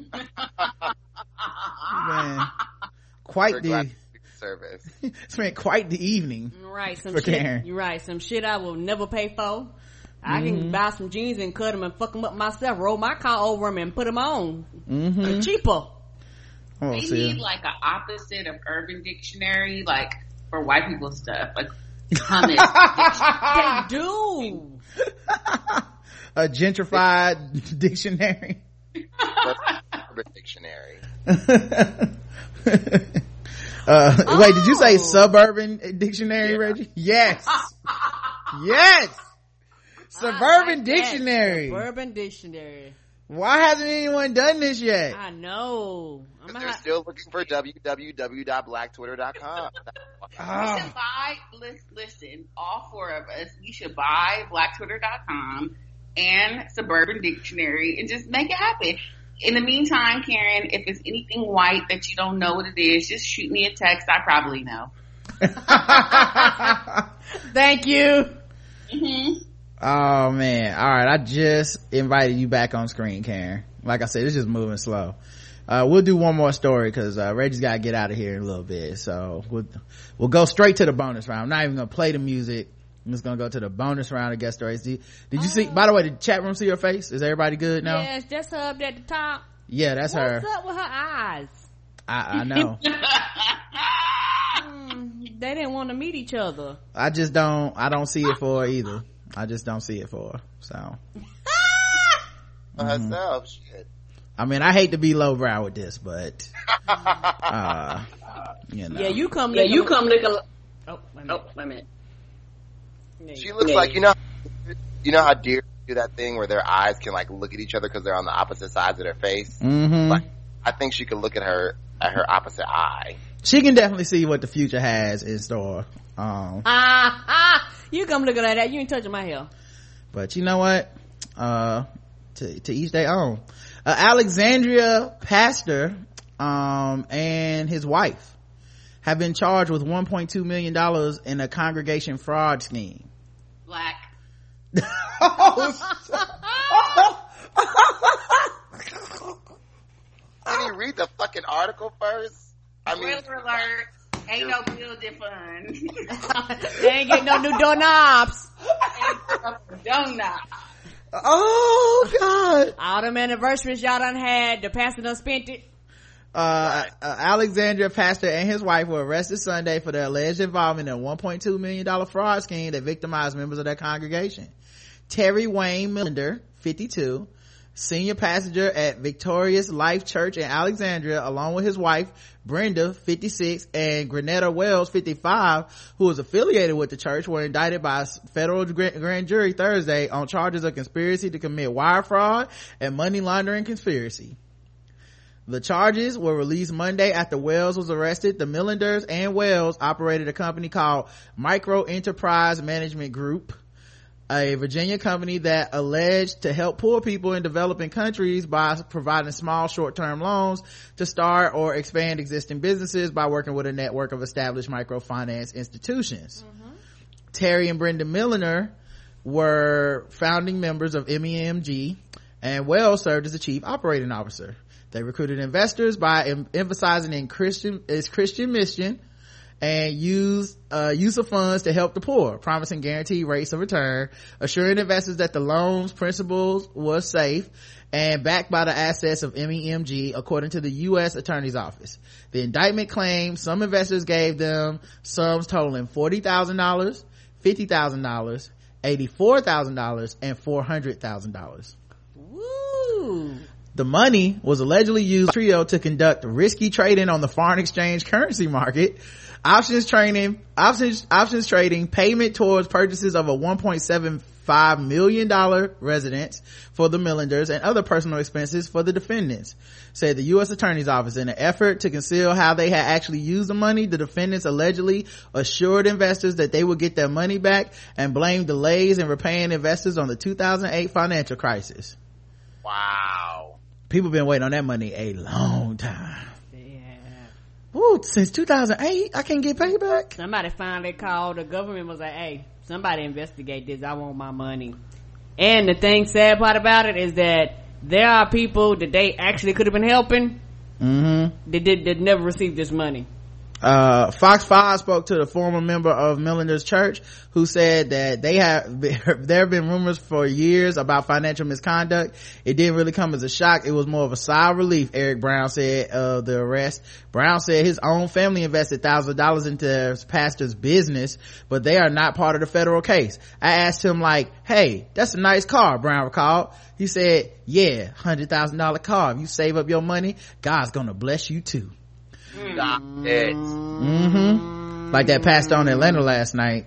Man, quite For the graphic service. it's been quite the evening. Right, some For shit. Karen. You're right, some shit I will never pay for. I Mm-hmm. can buy some jeans and cut them and fuck them up myself, roll my car over them and put them on. Mm-hmm. Cheaper. Oh, They see. need like an opposite of Urban Dictionary, like for white people stuff, like hummus. They do. A gentrified dictionary. Urban Dictionary. uh, wait, did you say Oh. suburban dictionary, Yeah. Reggie? Yes. Yes. I Suburban like that. dictionary. Suburban dictionary. Why hasn't anyone done this yet? I know. I'm But gonna they're ha- still looking for w w w dot black twitter dot com. We Ah. should buy, listen, listen, all four of us, we should buy black twitter dot com and Suburban Dictionary and just make it happen. In the meantime, Karen, if it's anything white that you don't know what it is, just shoot me a text. I probably know. Thank you. Mm-hmm. Oh man. All right. I just invited you back on screen, Karen. Like I said, it's just moving slow. Uh, we'll do one more story because, uh, Reggie's got to get out of here in a little bit. So we'll, we'll go straight to the bonus round. I'm not even going to play the music. I'm just going to go to the bonus round of guest stories. Did, did you oh. see, by the way, did the chat room see your face? Is everybody good now? Yeah, it's just her up at the top. Yeah, that's What's her. What's up with her eyes? I, I know. mm, they didn't want to meet each other. I just don't, I don't see it for her either. I just don't see it for her. So. For herself, shit. I mean, I hate to be lowbrow with this, but, uh, you know. Yeah, you come, yeah, you come look a, oh, wait a minute. Oh, wait a minute. She looks yeah. like, you know, you know how deer do that thing where their eyes can like look at each other because they're on the opposite sides of their face? Mm-hmm. Like, I think she could look at her, at her opposite eye. She can definitely see what the future has in store. Um, ah, ah, you come looking at that. You ain't touching my hair. But you know what? Uh, to, to each their own. Uh, Alexandria pastor, um, and his wife have been charged with one point two million dollars in a congregation fraud scheme. Black. Did he read the fucking article first? I mean, spoiler alert. Ain't no building fund. They ain't getting no new doorknobs. Donut. Oh god. All them anniversaries y'all done had, the pastor done spent it. Uh, uh, Alexandria pastor and his wife were arrested Sunday for their alleged involvement in a one point two million dollars fraud scheme that victimized members of their congregation. Terry Wayne Millender, fifty-two, senior pastor at Victorious Life Church in Alexandria, along with his wife Brenda, fifty-six, and Grenetta Wells, fifty-five, who was affiliated with the church, were indicted by a federal grand jury Thursday on charges of conspiracy to commit wire fraud and money laundering conspiracy. The charges were released Monday after Wells was arrested. The Millenders and Wells operated a company called Micro Enterprise Management Group, a Virginia company that alleged to help poor people in developing countries by providing small short-term loans to start or expand existing businesses by working with a network of established microfinance institutions. Mm-hmm. Terry and Brenda Millender were founding members of M E M G, and Wells served as the chief operating officer. They recruited investors by em- emphasizing in Christian, its Christian mission and use uh use of funds to help the poor, promising guaranteed rates of return, assuring investors that the loans principles was safe and backed by the assets of M E M G, according to the U S Attorney's Office. The indictment claims some investors gave them sums totaling forty thousand dollars, fifty thousand dollars, eighty-four thousand dollars, and four hundred thousand dollars. Woo! The money was allegedly used by the trio to conduct risky trading on the foreign exchange currency market, options trading, options, options trading, payment towards purchases of a one point seven five million dollars residence for the Millenders, and other personal expenses for the defendants, said the U S Attorney's Office. In an effort to conceal how they had actually used the money, the defendants allegedly assured investors that they would get their money back and blamed delays in repaying investors on the two thousand eight financial crisis. Wow. People been waiting on that money a long time. Yeah. Ooh, since two thousand eight, I can't get paid back. Somebody finally called the government, was like, hey, somebody investigate this. I want my money. And the thing sad part about it is that there are people that they actually could have been helping. Mm-hmm. They did, that never received this money. Uh, Fox five spoke to the former member of Millender's church, who said that they have, there have been rumors for years about financial misconduct. It didn't really come as a shock. It was more of a sigh of relief, Eric Brown said of the arrest. Brown said his own family invested thousands of dollars into their pastor's business, but they are not part of the federal case. I asked him like, hey, that's a nice car, Brown recalled. He said, yeah, one hundred thousand dollars car. If you save up your money, God's gonna bless you too. Stop it. Mm-hmm. Like that pastor on Atlanta last night.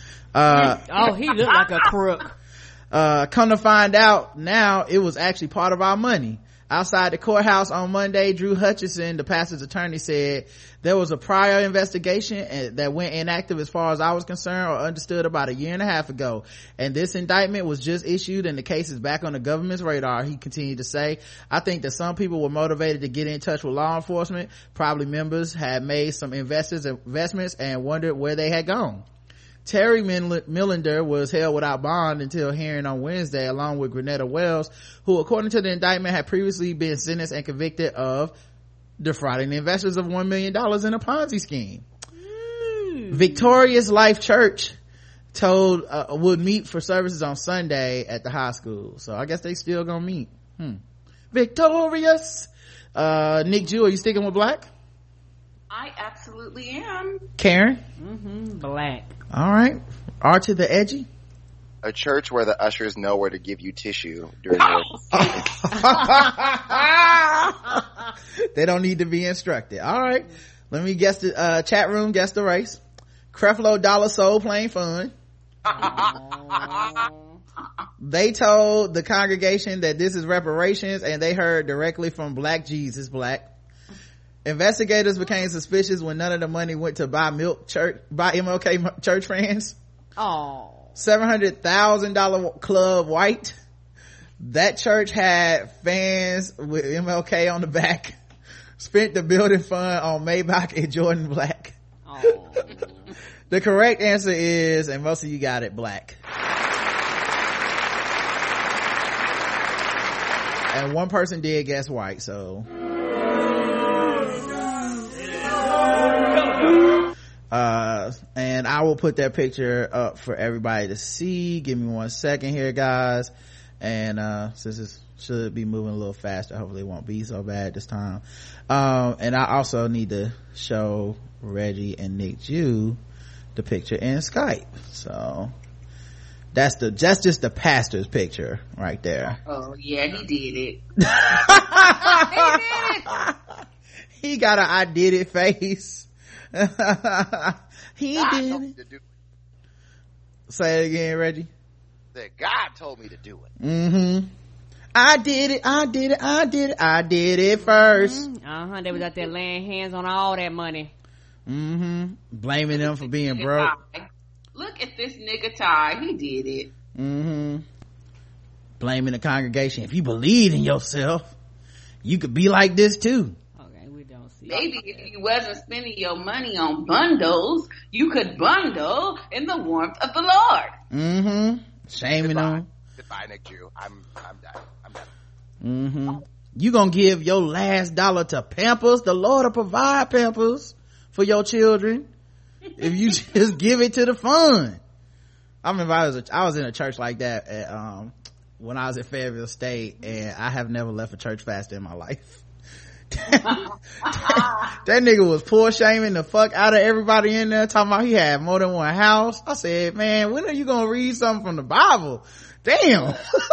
Uh, oh, he looked like a crook. Uh, come to find out now, it was actually part of our money. Outside the courthouse on Monday, Drew Hutchison, the pastor's attorney, said there was a prior investigation that went inactive as far as I was concerned or understood about a year and a half ago. And this indictment was just issued and the case is back on the government's radar, he continued to say. I think that some people were motivated to get in touch with law enforcement. Probably members had made some investors investments and wondered where they had gone. Terry Millender was held without bond until hearing on Wednesday, along with Grenetta Wells, who, according to the indictment, had previously been sentenced and convicted of defrauding investors of one million dollars in a Ponzi scheme. Mm. Victorious Life Church told uh, would meet for services on Sunday at the high school. So I guess they still gonna meet. Hmm. Victorious. Uh, Nick Jew, are you sticking with black? I absolutely am. Karen? Mm-hmm, black. All right. R to the edgy? A church where the ushers know where to give you tissue during your... They don't need to be instructed. All right. Let me guess the uh, chat room, guess the race. Creflo Dollar Soul Plain Fun. They told the congregation that this is reparations, and they heard directly from Black Jesus Black. Investigators became suspicious when none of the money went to buy milk church, buy M L K church fans. Oh. seven hundred thousand dollars Club White. That church had fans with M L K on the back. Spent the building fund on Maybach and Jordan Black. Oh. The correct answer is, and most of you got it, black. And one person did guess white, so. Uh, and I will put that picture up for everybody to see. Give me one second here, guys. And, uh, since it should be moving a little faster, hopefully it won't be so bad this time. Um, and I also need to show Reggie and Nick Jew the picture in Skype. So that's the, that's just the pastor's picture right there. Oh yeah, he did it. He did it. He got an I did it face. He God did told me it. to do it. Say it again, Reggie. That God told me to do it. Mm-hmm. I did it, I did it, I did it, I did it first. Mm-hmm. Uh-huh, they was out there laying hands on all that money. Mm-hmm. Blaming them for being broke. Look at this nigga Ty, he did it. Mm-hmm. Blaming the congregation. If you believe in yourself, you could be like this too. Okay, we don't see. Maybe if you wasn't spending your money on bundles, you could bundle in the warmth of the Lord. Mm-hmm. Shaming Goodbye. them. Goodbye, Nick Jew. I'm, I'm done. I'm done. Mm-hmm. You gonna give your last dollar to Pampers? The Lord will provide Pampers for your children if you just give it to the fund. I remember I was a, I was in a church like that at, um when I was at Fayetteville State, and I have never left a church faster in my life. that, that nigga was poor shaming the fuck out of everybody in there, talking about he had more than one house. I said, man, when are you gonna read something from the Bible? Damn.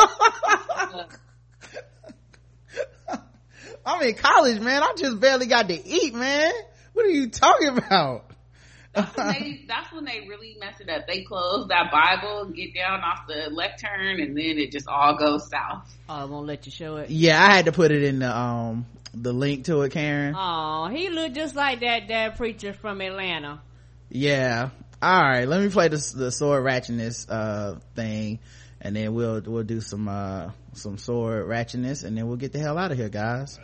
I'm in college, man. I just barely got to eat, man. What are you talking about? That's when they, that's when they really mess it up. They close that Bible, get down off the lectern, and then it just all goes south. Oh, I won't let you show it. Yeah, I had to put it in the um the link to it, Karen. Oh, he looked just like that that preacher from Atlanta. Yeah. All right, let me play the the sword ratchetness uh thing, and then we'll we'll do some uh some sword ratchetness, and then we'll get the hell out of here, guys.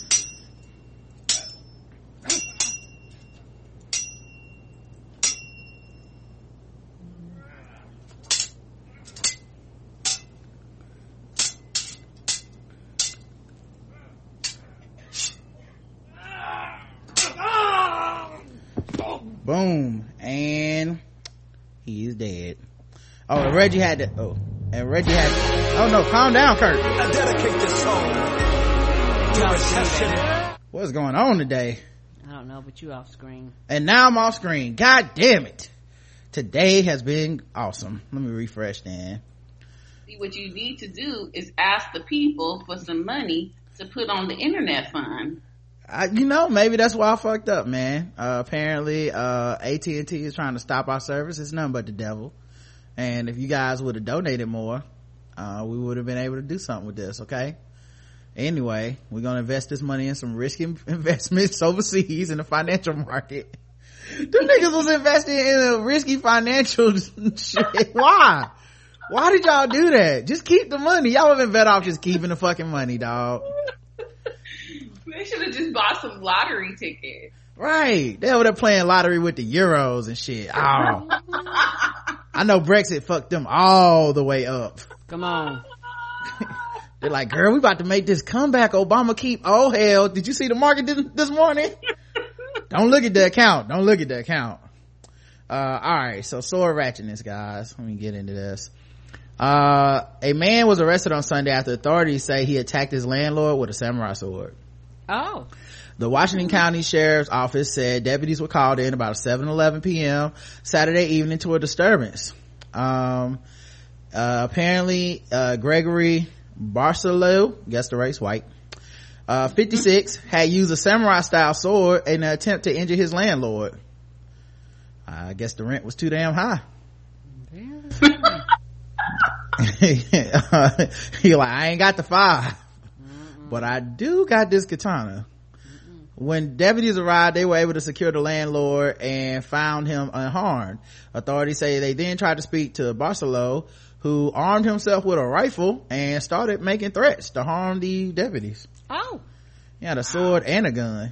Boom, and he's dead. Oh, and Reggie had to, oh, and Reggie had to, oh no, calm down, Kurt. I dedicate this song to recession. What's going on today? I don't know, but you off screen. And now I'm off screen. God damn it. Today has been awesome. Let me refresh then. See, what you need to do is ask the people for some money to put on the internet fund. I, you know, maybe that's why I fucked up, man. Uh, apparently, uh, A T and T is trying to stop our service. It's nothing but the devil. And if you guys would have donated more, uh, we would have been able to do something with this, okay? Anyway, we're gonna invest this money in some risky investments overseas in the financial market. Them niggas was investing in a risky financial shit. Why? Why did y'all do that? Just keep the money. Y'all would have been better off just keeping the fucking money, dog. They should have just bought some lottery tickets. Right. They over there playing lottery with the euros and shit. Oh. I know Brexit fucked them all the way up. Come on. They're like, girl, we about to make this comeback. Obama keep, oh hell, did you see the market this, this morning? Don't look at the account. Don't look at the account. Uh, all right. So sword ratchetness, guys. Let me get into this. Uh, a man was arrested on Sunday after authorities say he attacked his landlord with a samurai sword. Oh. The Washington County Sheriff's Office said deputies were called in about seven eleven p.m. Saturday evening to a disturbance. Um, uh, apparently, uh, Gregory Barcelou, guess the race, white, uh, fifty-six, had used a samurai style sword in an attempt to injure his landlord. I guess the rent was too damn high. He like, I ain't got the five, but I do got this katana. When deputies arrived, they were able to secure the landlord and found him unharmed. Authorities say they then tried to speak to Barcelo, who armed himself with a rifle and started making threats to harm the deputies. Oh. He had a sword and a gun.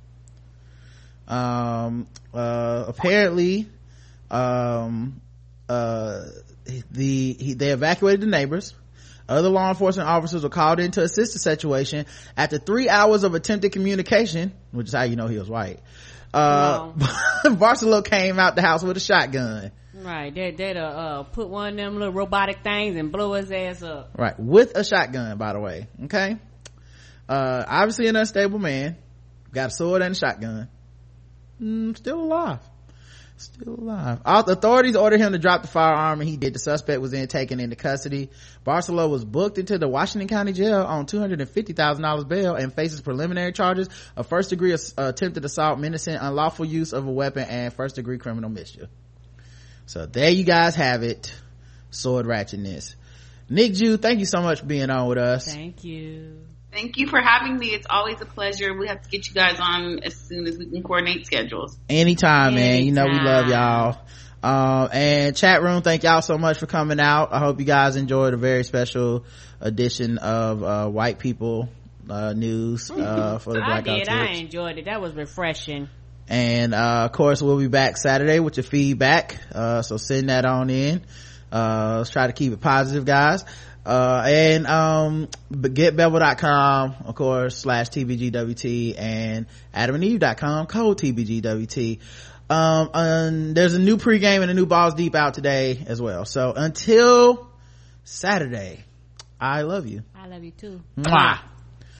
Um, uh, apparently, um, uh, the, he, they evacuated the neighbors. Other law enforcement officers were called in to assist the situation. After three hours of attempted communication, which is how you know he was white, uh, wow. Barcelo came out the house with a shotgun. Right. They, they'd, uh, put one of them little robotic things and blow his ass up. Right. With a shotgun, by the way. Okay. Uh, obviously an unstable man. Got a sword and a shotgun. Mm, still alive. Still alive. Authorities ordered him to drop the firearm, and he did. The suspect was then taken into custody. Barcelo was booked into the Washington County Jail on two hundred fifty thousand dollars bail and faces preliminary charges of first degree uh, attempted assault, menacing, unlawful use of a weapon, and first degree criminal mischief. So there you guys have it. Sword ratchetness. Nick Jew, thank you so much for being on with us. Thank you. Thank you for having me. It's always a pleasure. We have to get you guys on as soon as we can coordinate schedules. Anytime, man. Anytime. You know we love y'all. Um, and chat room, thank y'all so much for coming out. I hope you guys enjoyed a very special edition of uh, White People uh, News uh, for the Blackout I did. Tips. I enjoyed it. That was refreshing. And uh, of course, we'll be back Saturday with your feedback. Uh, so send that on in. Uh, let's try to keep it positive, guys. Uh, and, um, get bevel dot com, of course, slash T B G W T, and adam and eve dot com, code T B G W T. Um, and there's a new pregame and a new Balls Deep out today as well. So until Saturday, I love you. I love you too. Mwah.